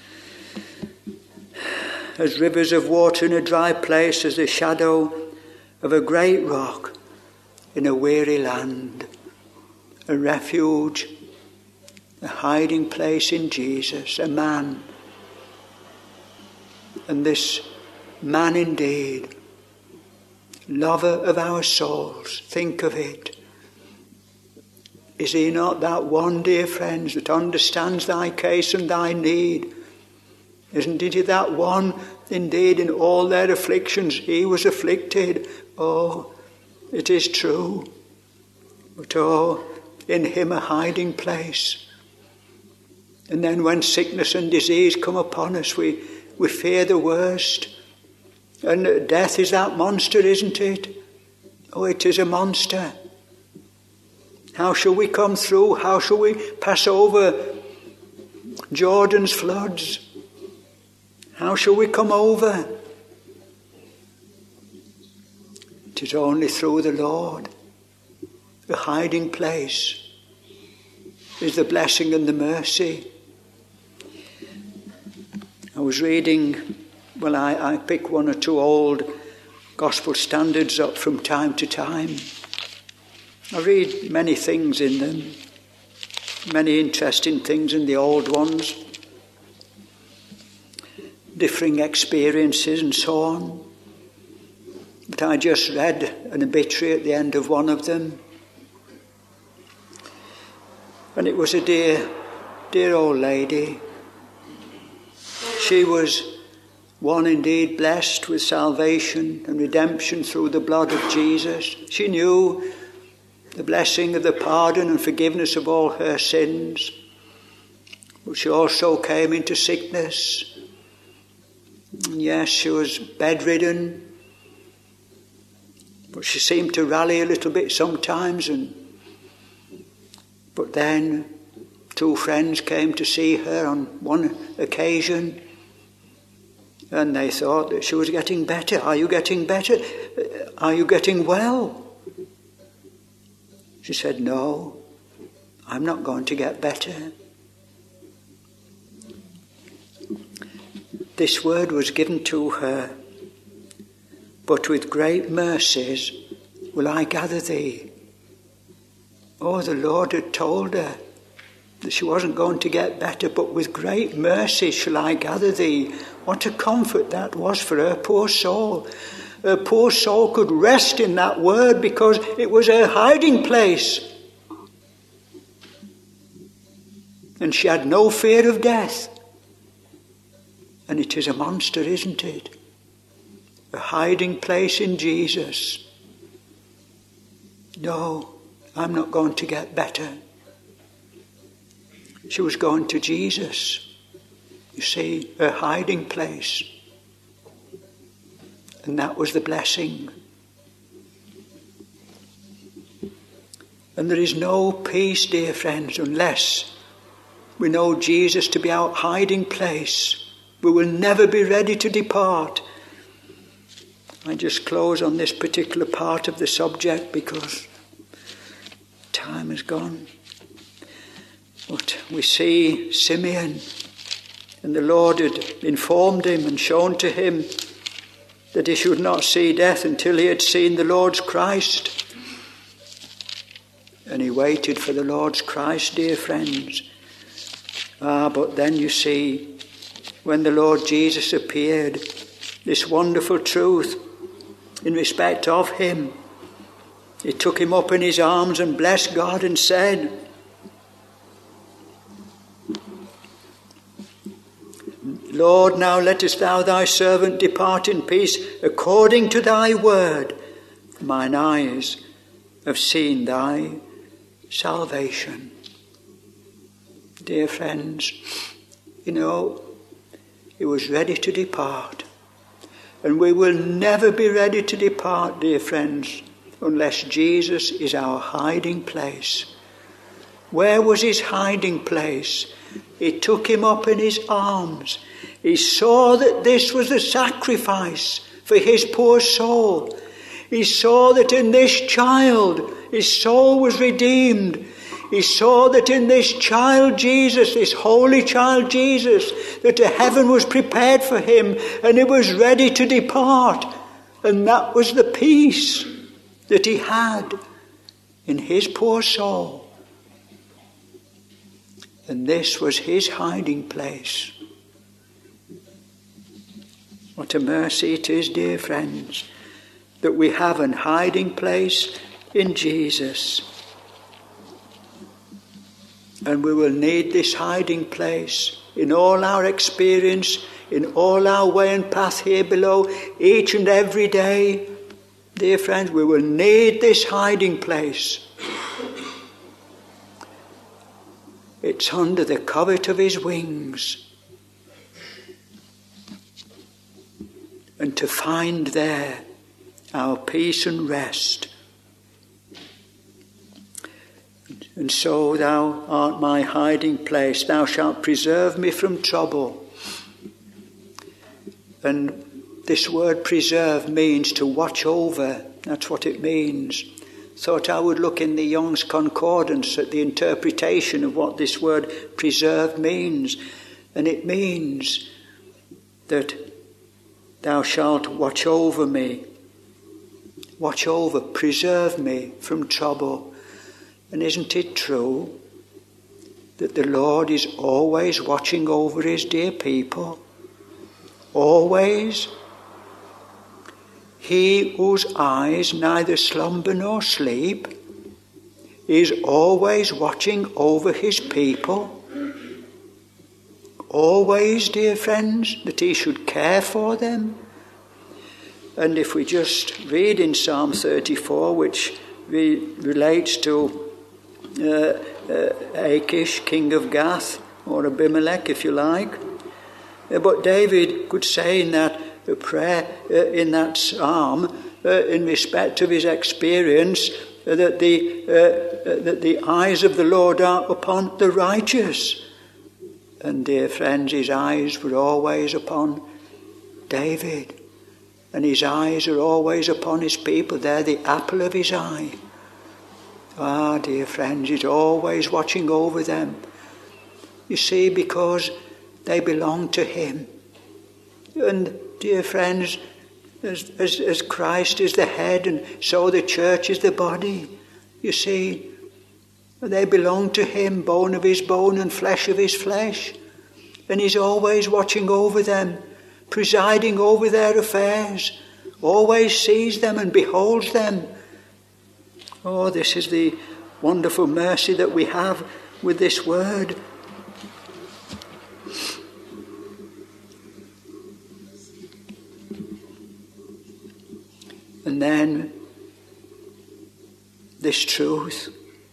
as rivers of water in a dry place, as the shadow of a great rock in a weary land, a refuge, a hiding place in Jesus, a man. And this man indeed, lover of our souls, think of it. Is he not that one, dear friends, that understands thy case and thy need? Isn't it that one, indeed, in all their afflictions, he was afflicted? Oh, it is true. But oh, in him a hiding place. And then when sickness and disease come upon us, we fear the worst. And death is that monster, isn't it? Oh, it is a monster. How shall we come through? How shall we pass over Jordan's floods? How shall we come over? It is only through the Lord. The hiding place is the blessing and the mercy. I was reading, I pick one or two old gospel standards up from time to time. I read many things in them, many interesting things in the old ones, differing experiences and so on. But I just read an obituary at the end of one of them. And it was a dear old lady. She was one indeed blessed with salvation and redemption through the blood of Jesus. She knew the blessing of the pardon and forgiveness of all her sins. But she also came into sickness. And yes, she was bedridden. But she seemed to rally a little bit sometimes. But then 2 friends came to see her on one occasion. And they thought that she was getting better. Are you getting better? Are you getting well? She said, no, I'm not going to get better. This word was given to her. But with great mercies will I gather thee. Oh, the Lord had told her that she wasn't going to get better, but with great mercy shall I gather thee. What a comfort that was for her poor soul. Her poor soul could rest in that word because it was her hiding place. And she had no fear of death. And it is a monster, isn't it? A hiding place in Jesus. No, I'm not going to get better. She was going to Jesus. You see, her hiding place. And that was the blessing. And there is no peace, dear friends, unless we know Jesus to be our hiding place. We will never be ready to depart. I just close on this particular part of the subject because time has gone. But we see Simeon, and the Lord had informed him and shown to him that he should not see death until he had seen the Lord's Christ. And he waited for the Lord's Christ, dear friends. But then you see, when the Lord Jesus appeared, this wonderful truth in respect of him. He took him up in his arms and blessed God and said, Lord, now lettest thou thy servant depart in peace according to thy word. Mine eyes have seen thy salvation. Dear friends, you know, he was ready to depart. And we will never be ready to depart, dear friends, unless Jesus is our hiding place. Where was his hiding place? He took him up in his arms. He saw that this was the sacrifice for his poor soul. He saw that in this child his soul was redeemed. He saw that in this child Jesus, this holy child Jesus, that a heaven was prepared for him and he was ready to depart. And that was the peace that he had in his poor soul. And this was his hiding place. What a mercy it is, dear friends, that we have an hiding place in Jesus. And we will need this hiding place in all our experience, in all our way and path here below, each and every day. Dear friends, we will need this hiding place. It's under the covert of his wings. and to find there our peace and rest. And so thou art my hiding place. Thou shalt preserve me from trouble. And this word preserve means to watch over. That's what it means. Thought I would look in the Young's Concordance at the interpretation of what this word preserve means. And it means that thou shalt watch over me. Watch over, preserve me from trouble. And isn't it true that the Lord is always watching over his dear people? Always. He whose eyes neither slumber nor sleep is always watching over his people. Always, dear friends, that he should care for them. And if we just read in Psalm 34, which relates to Achish, king of Gath, or Abimelech, if you like. But David could say in that prayer, in that psalm, in respect of his experience, that the eyes of the Lord are upon the righteous. And dear friends, his eyes were always upon David. And his eyes are always upon his people. They're the apple of his eye. Ah, dear friends, he's always watching over them. You see, because they belong to him. And, dear friends, as Christ is the head and so the church is the body, you see, they belong to him, bone of his bone and flesh of his flesh. And he's always watching over them, presiding over their affairs, always sees them and beholds them. Oh, this is the wonderful mercy that we have with this word. And then this truth.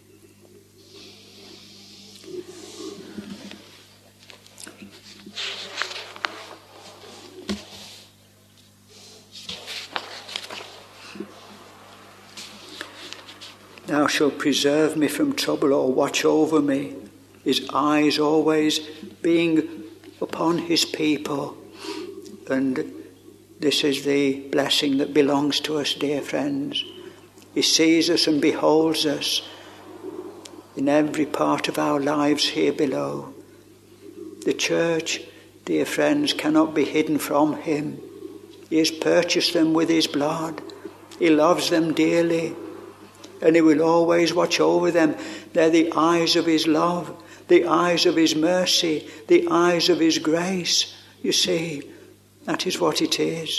Thou shalt preserve me from trouble, or watch over me. His eyes always being upon his people. And this is the blessing that belongs to us, dear friends. He sees us and beholds us in every part of our lives here below. The church, dear friends, cannot be hidden from him. He has purchased them with his blood. He loves them dearly. And he will always watch over them. They're the eyes of his love, the eyes of his mercy, the eyes of his grace. You see, that is what it is.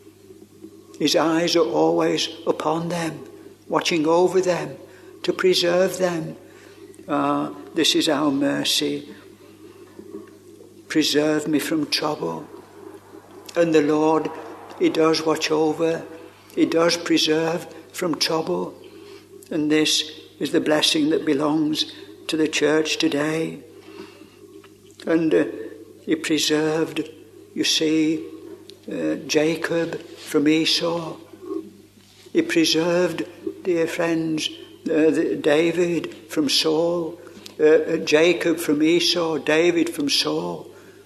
His eyes are always upon them, watching over them, to preserve them. This is our mercy. Preserve me from trouble. And the Lord, he does watch over, he does preserve from trouble. And this is the blessing that belongs to the church today. And he preserved, you see, Jacob from Esau. He preserved, dear friends, David from Saul. Jacob from Esau, David from Saul.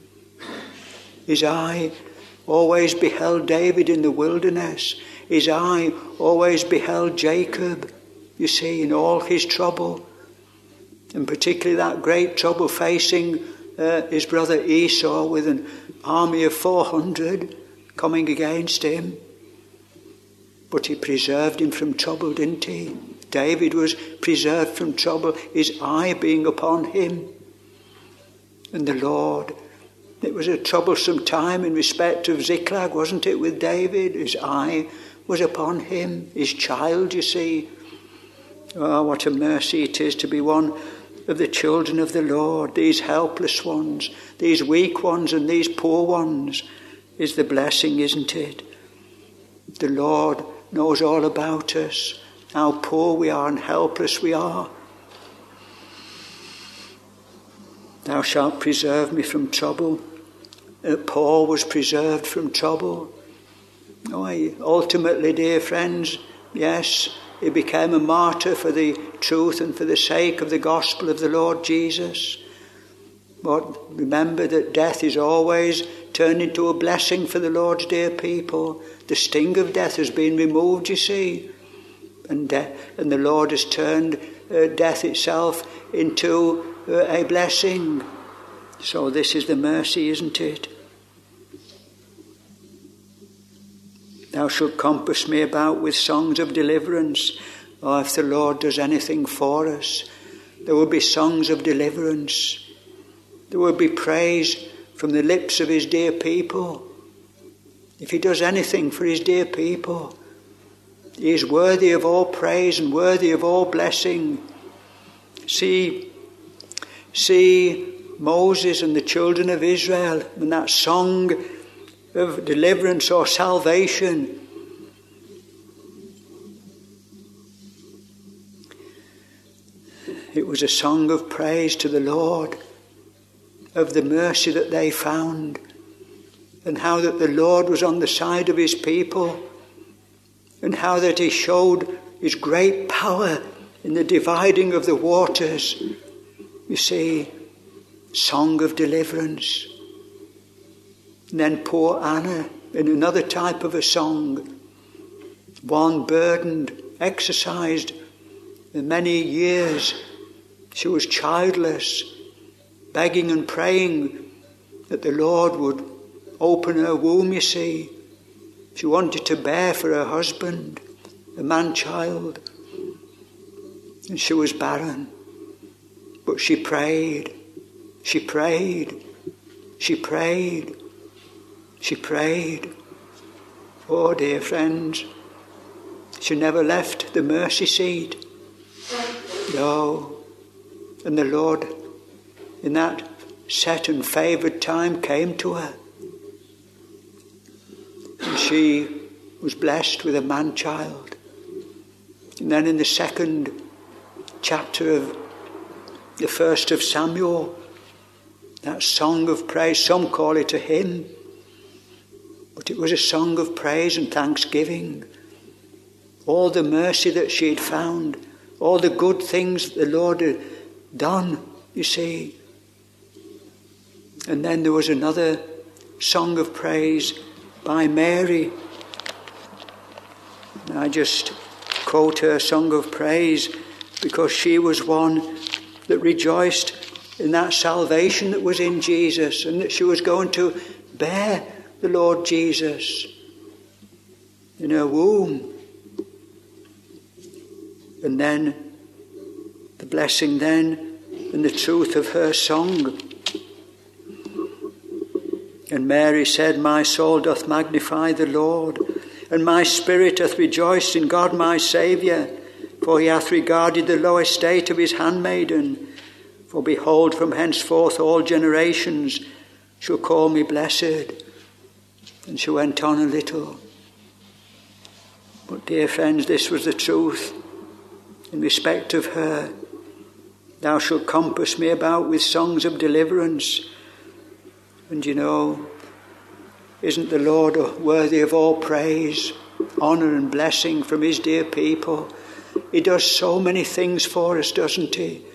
His eye always beheld David in the wilderness. His eye always beheld Jacob, you see, in all his trouble, and particularly that great trouble facing his brother Esau with an army of 400 coming against him. But he preserved him from trouble, didn't he? David was preserved from trouble, his eye being upon him. And the Lord, it was a troublesome time in respect of Ziklag, wasn't it, with David? His eye was upon him, his child, you see. Oh, what a mercy it is to be one of the children of the Lord. These helpless ones, these weak ones and these poor ones is the blessing, isn't it? The Lord knows all about us, how poor we are and helpless we are. Thou shalt preserve me from trouble. Paul was preserved from trouble. Ultimately, dear friends, yes, he became a martyr for the truth and for the sake of the gospel of the Lord Jesus. But remember that death is always turned into a blessing for the Lord's dear people. The sting of death has been removed, you see. And the Lord has turned death itself into a blessing. So this is the mercy, isn't it? Thou shalt compass me about with songs of deliverance. Oh, if the Lord does anything for us, there will be songs of deliverance. There will be praise from the lips of his dear people. If he does anything for his dear people, he is worthy of all praise and worthy of all blessing. See Moses and the children of Israel and that song of deliverance or salvation. It was a song of praise to the Lord, of the mercy that they found, and how that the Lord was on the side of his people, and how that he showed his great power in the dividing of the waters. You see, song of deliverance. And then poor Anna, in another type of a song, one burdened, exercised in many years. She was childless, begging and praying that the Lord would open her womb, you see. She wanted to bear for her husband a man-child, and she was barren. But she prayed, she prayed, she prayed, she prayed. Oh, dear friends, she never left the mercy seat. No. And the Lord, in that set and favoured time, came to her. And she was blessed with a man-child. And then in the second chapter of the 1st of Samuel, that song of praise, some call it a hymn, but it was a song of praise and thanksgiving. All the mercy that she had found, all the good things the Lord had done, you see. And then there was another song of praise by Mary. And I just quote her song of praise because she was one that rejoiced in that salvation that was in Jesus, and that she was going to bear the Lord Jesus in her womb. And then the blessing then and the truth of her song. And Mary said, My soul doth magnify the Lord, and my spirit doth rejoice in God my Saviour, for he hath regarded the low estate of his handmaiden. For behold, from henceforth all generations shall call me blessed. And she went on a little. But dear friends, this was the truth in respect of her. Thou shalt compass me about with songs of deliverance. And you know, isn't the Lord worthy of all praise, honour and blessing from his dear people? He does so many things for us, doesn't he?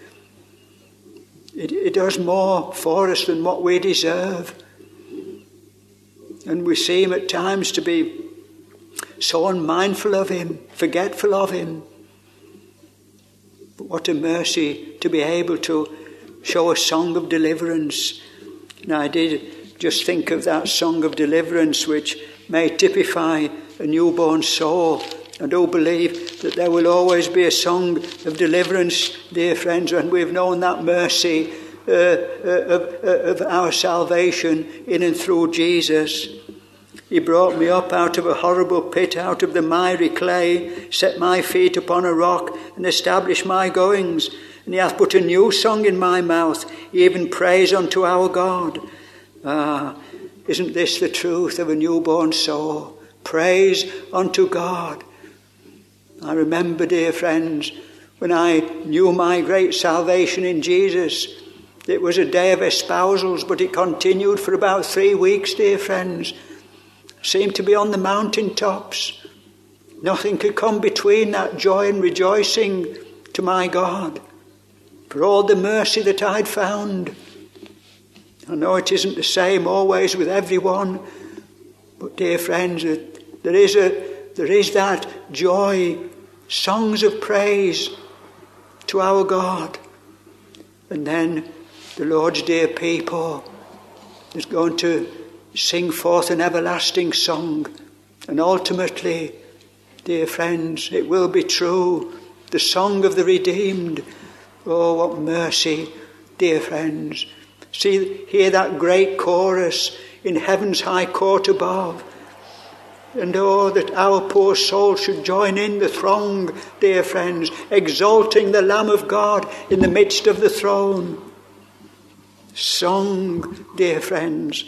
He does more for us than what we deserve. And we seem at times to be so unmindful of him, forgetful of him. But what a mercy to be able to show a song of deliverance. And I did just think of that song of deliverance which may typify a newborn soul. I do believe that there will always be a song of deliverance, dear friends, when we've known that mercy of our salvation in and through Jesus. He brought me up out of a horrible pit, out of the miry clay, set my feet upon a rock, and established my goings. And he hath put a new song in my mouth, even praise unto our God. Isn't this the truth of a newborn soul? Praise unto God. I remember, dear friends, when I knew my great salvation in Jesus, it was a day of espousals, but it continued for about 3 weeks, dear friends. seemed to be on the mountain tops. Nothing could come between that joy and rejoicing to my God for all the mercy that I'd found. I know it isn't the same always with everyone, but dear friends, there is that joy, songs of praise to our God. And then the Lord's dear people is going to sing forth an everlasting song. And ultimately, dear friends, it will be true, the song of the redeemed. Oh, what mercy, dear friends. See, hear that great chorus in heaven's high court above. And oh, that our poor soul should join in the throng, dear friends, exalting the Lamb of God in the midst of the throne. Song, dear friends.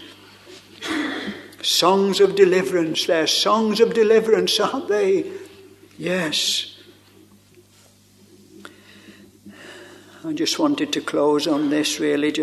Songs of deliverance. They're songs of deliverance, aren't they? Yes. I just wanted to close on this, really, I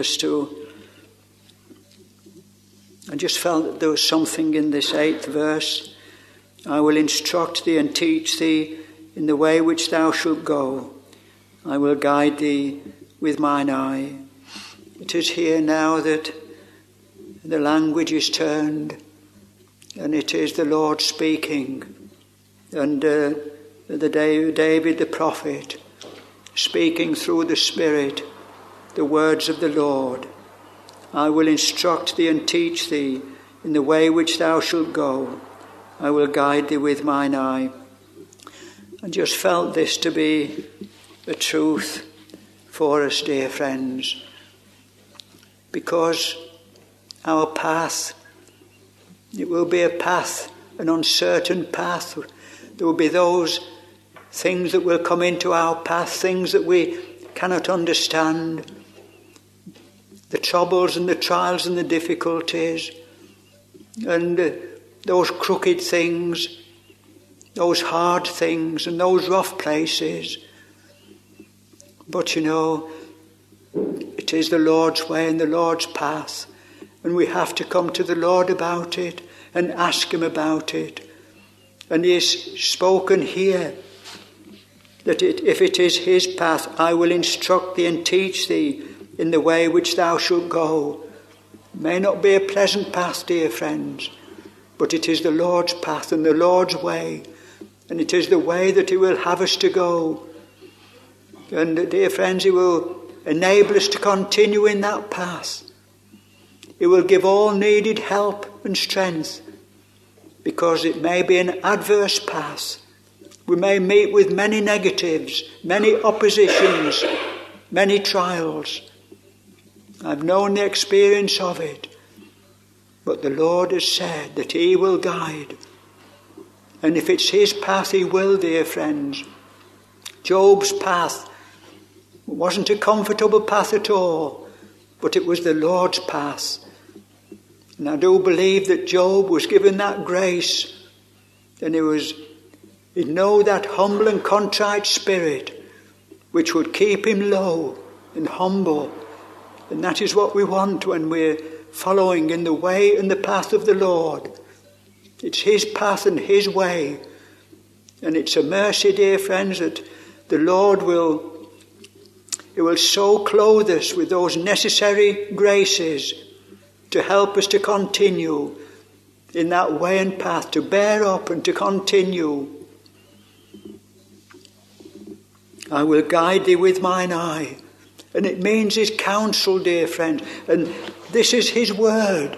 just felt that there was something in this 8th verse. I will instruct thee and teach thee in the way which thou shalt go. I will guide thee with mine eye. It is here now that the language is turned, and it is the Lord speaking, and David the prophet speaking through the Spirit the words of the Lord. I will instruct thee and teach thee in the way which thou shalt go. I will guide thee with mine eye. I just felt this to be a truth for us, dear friends, because our path, it will be a path, an uncertain path. There will be those things that will come into our path, things that we cannot understand, the troubles and the trials and the difficulties, and those crooked things, those hard things and those rough places. But you know, it is the Lord's way and the Lord's path, and we have to come to the Lord about it and ask him about it. And he has spoken here that if it is his path, I will instruct thee and teach thee in the way which thou shalt go. It may not be a pleasant path, dear friends, but it is the Lord's path and the Lord's way, and it is the way that he will have us to go. And dear friends, he will enable us to continue in that path. He will give all needed help and strength, because it may be an adverse path. We may meet with many negatives, many oppositions, many trials. I've known the experience of it. But the Lord has said that he will guide. And if it's his path, he will, dear friends. Job's path wasn't a comfortable path at all, but it was the Lord's path. And I do believe that Job was given that grace, and he'd know that humble and contrite spirit which would keep him low and humble. And that is what we want when we're following in the way and the path of the Lord. It's his path and his way. And it's a mercy, dear friends, that the Lord will so clothe us with those necessary graces to help us to continue in that way and path, to bear up and to continue. I will guide thee with mine eye. And it means his counsel, dear friend. And this is his word.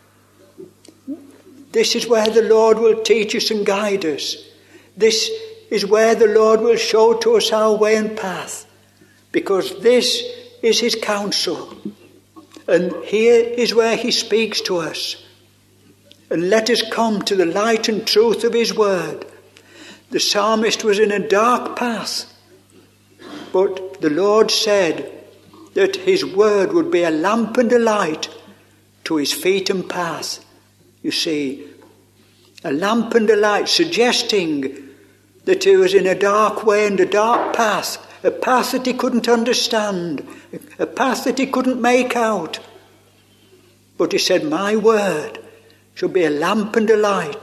This is where the Lord will teach us and guide us. This is where the Lord will show to us our way and path. Because this is his counsel. And here is where he speaks to us. And let us come to the light and truth of his word. The psalmist was in a dark path, but the Lord said that his word would be a lamp and a light to his feet and path. You see, a lamp and a light, suggesting that he was in a dark way and a dark path, a path that he couldn't understand, a path that he couldn't make out. But he said, my word should be a lamp and a light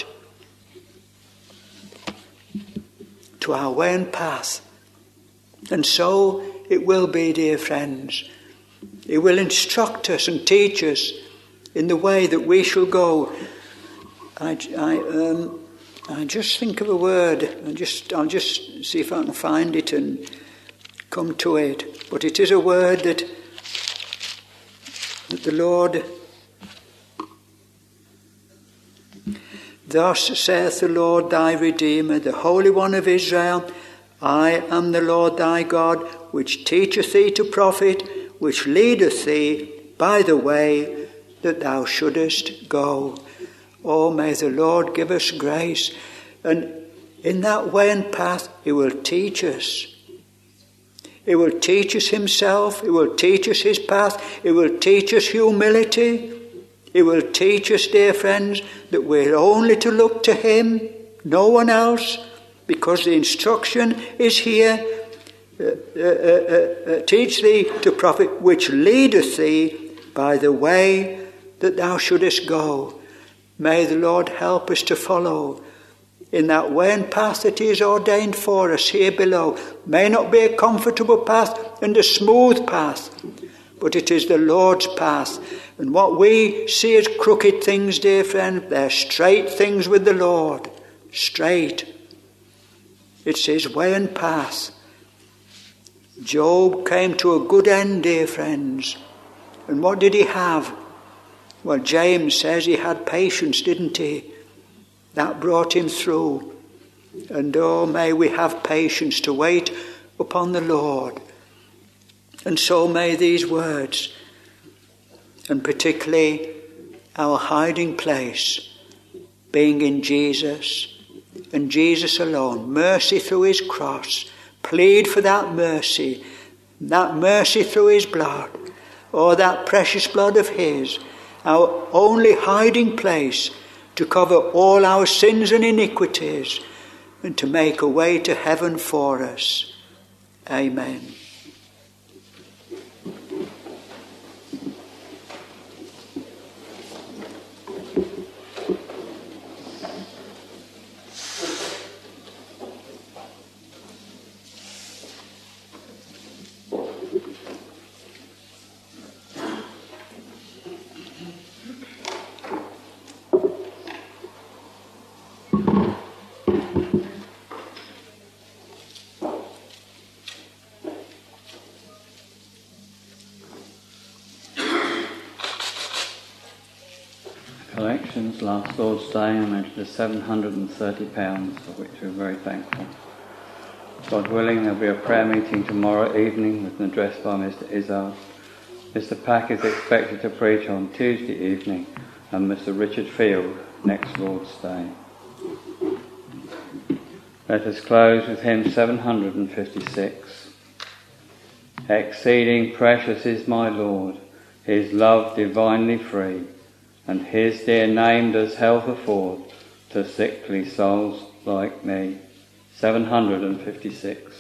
to our way and path. And so it will be, dear friends. It will instruct us and teach us in the way that we shall go. I just think of a word. I'll just see if I can find it and come to it. But it is a word that the Lord, thus saith the Lord thy Redeemer, the Holy One of Israel, I am the Lord thy God, which teacheth thee to profit, which leadeth thee by the way that thou shouldest go. Oh, may the Lord give us grace. And in that way and path, he will teach us. He will teach us himself. He will teach us his path. He will teach us humility. He will teach us, dear friends, that we're only to look to him, no one else, because the instruction is here. Teach thee to profit, which leadeth thee by the way that thou shouldest go. May the Lord help us to follow in that way and path that he has ordained for us here below. May not be a comfortable path and a smooth path, but it is the Lord's path. And what we see as crooked things, dear friend, they're straight things with the Lord. Straight. It's his way and path. Job came to a good end, dear friends. And what did he have? Well, James says he had patience, didn't he? That brought him through. And oh, may we have patience to wait upon the Lord. And so may these words, and particularly our hiding place, being in Jesus and Jesus alone, mercy through his cross, plead for that mercy through his blood, or that precious blood of his, our only hiding place to cover all our sins and iniquities and to make a way to heaven for us. Amen. Collections last Lord's Day amounted to £730, for which we're very thankful. God willing, there'll be a prayer meeting tomorrow evening with an address by Mr. Izzard. Mr. Pack is expected to preach on Tuesday evening, and Mr. Richard Field next Lord's Day. Let us close with hymn 756. Exceeding precious is my Lord, his love divinely free, and his dear name does health afford to sickly souls like me. 756.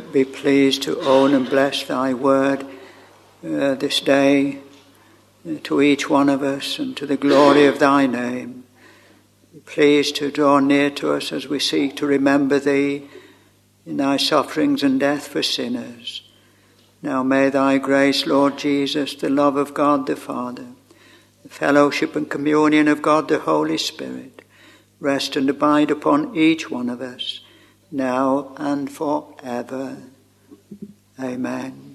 be pleased to own and bless thy word this day to each one of us and to the glory of thy name. Be pleased to draw near to us as we seek to remember thee in thy sufferings and death for sinners. Now may thy grace, Lord Jesus, the love of God the Father, the fellowship and communion of God the Holy Spirit, rest and abide upon each one of us, now and forever. Amen.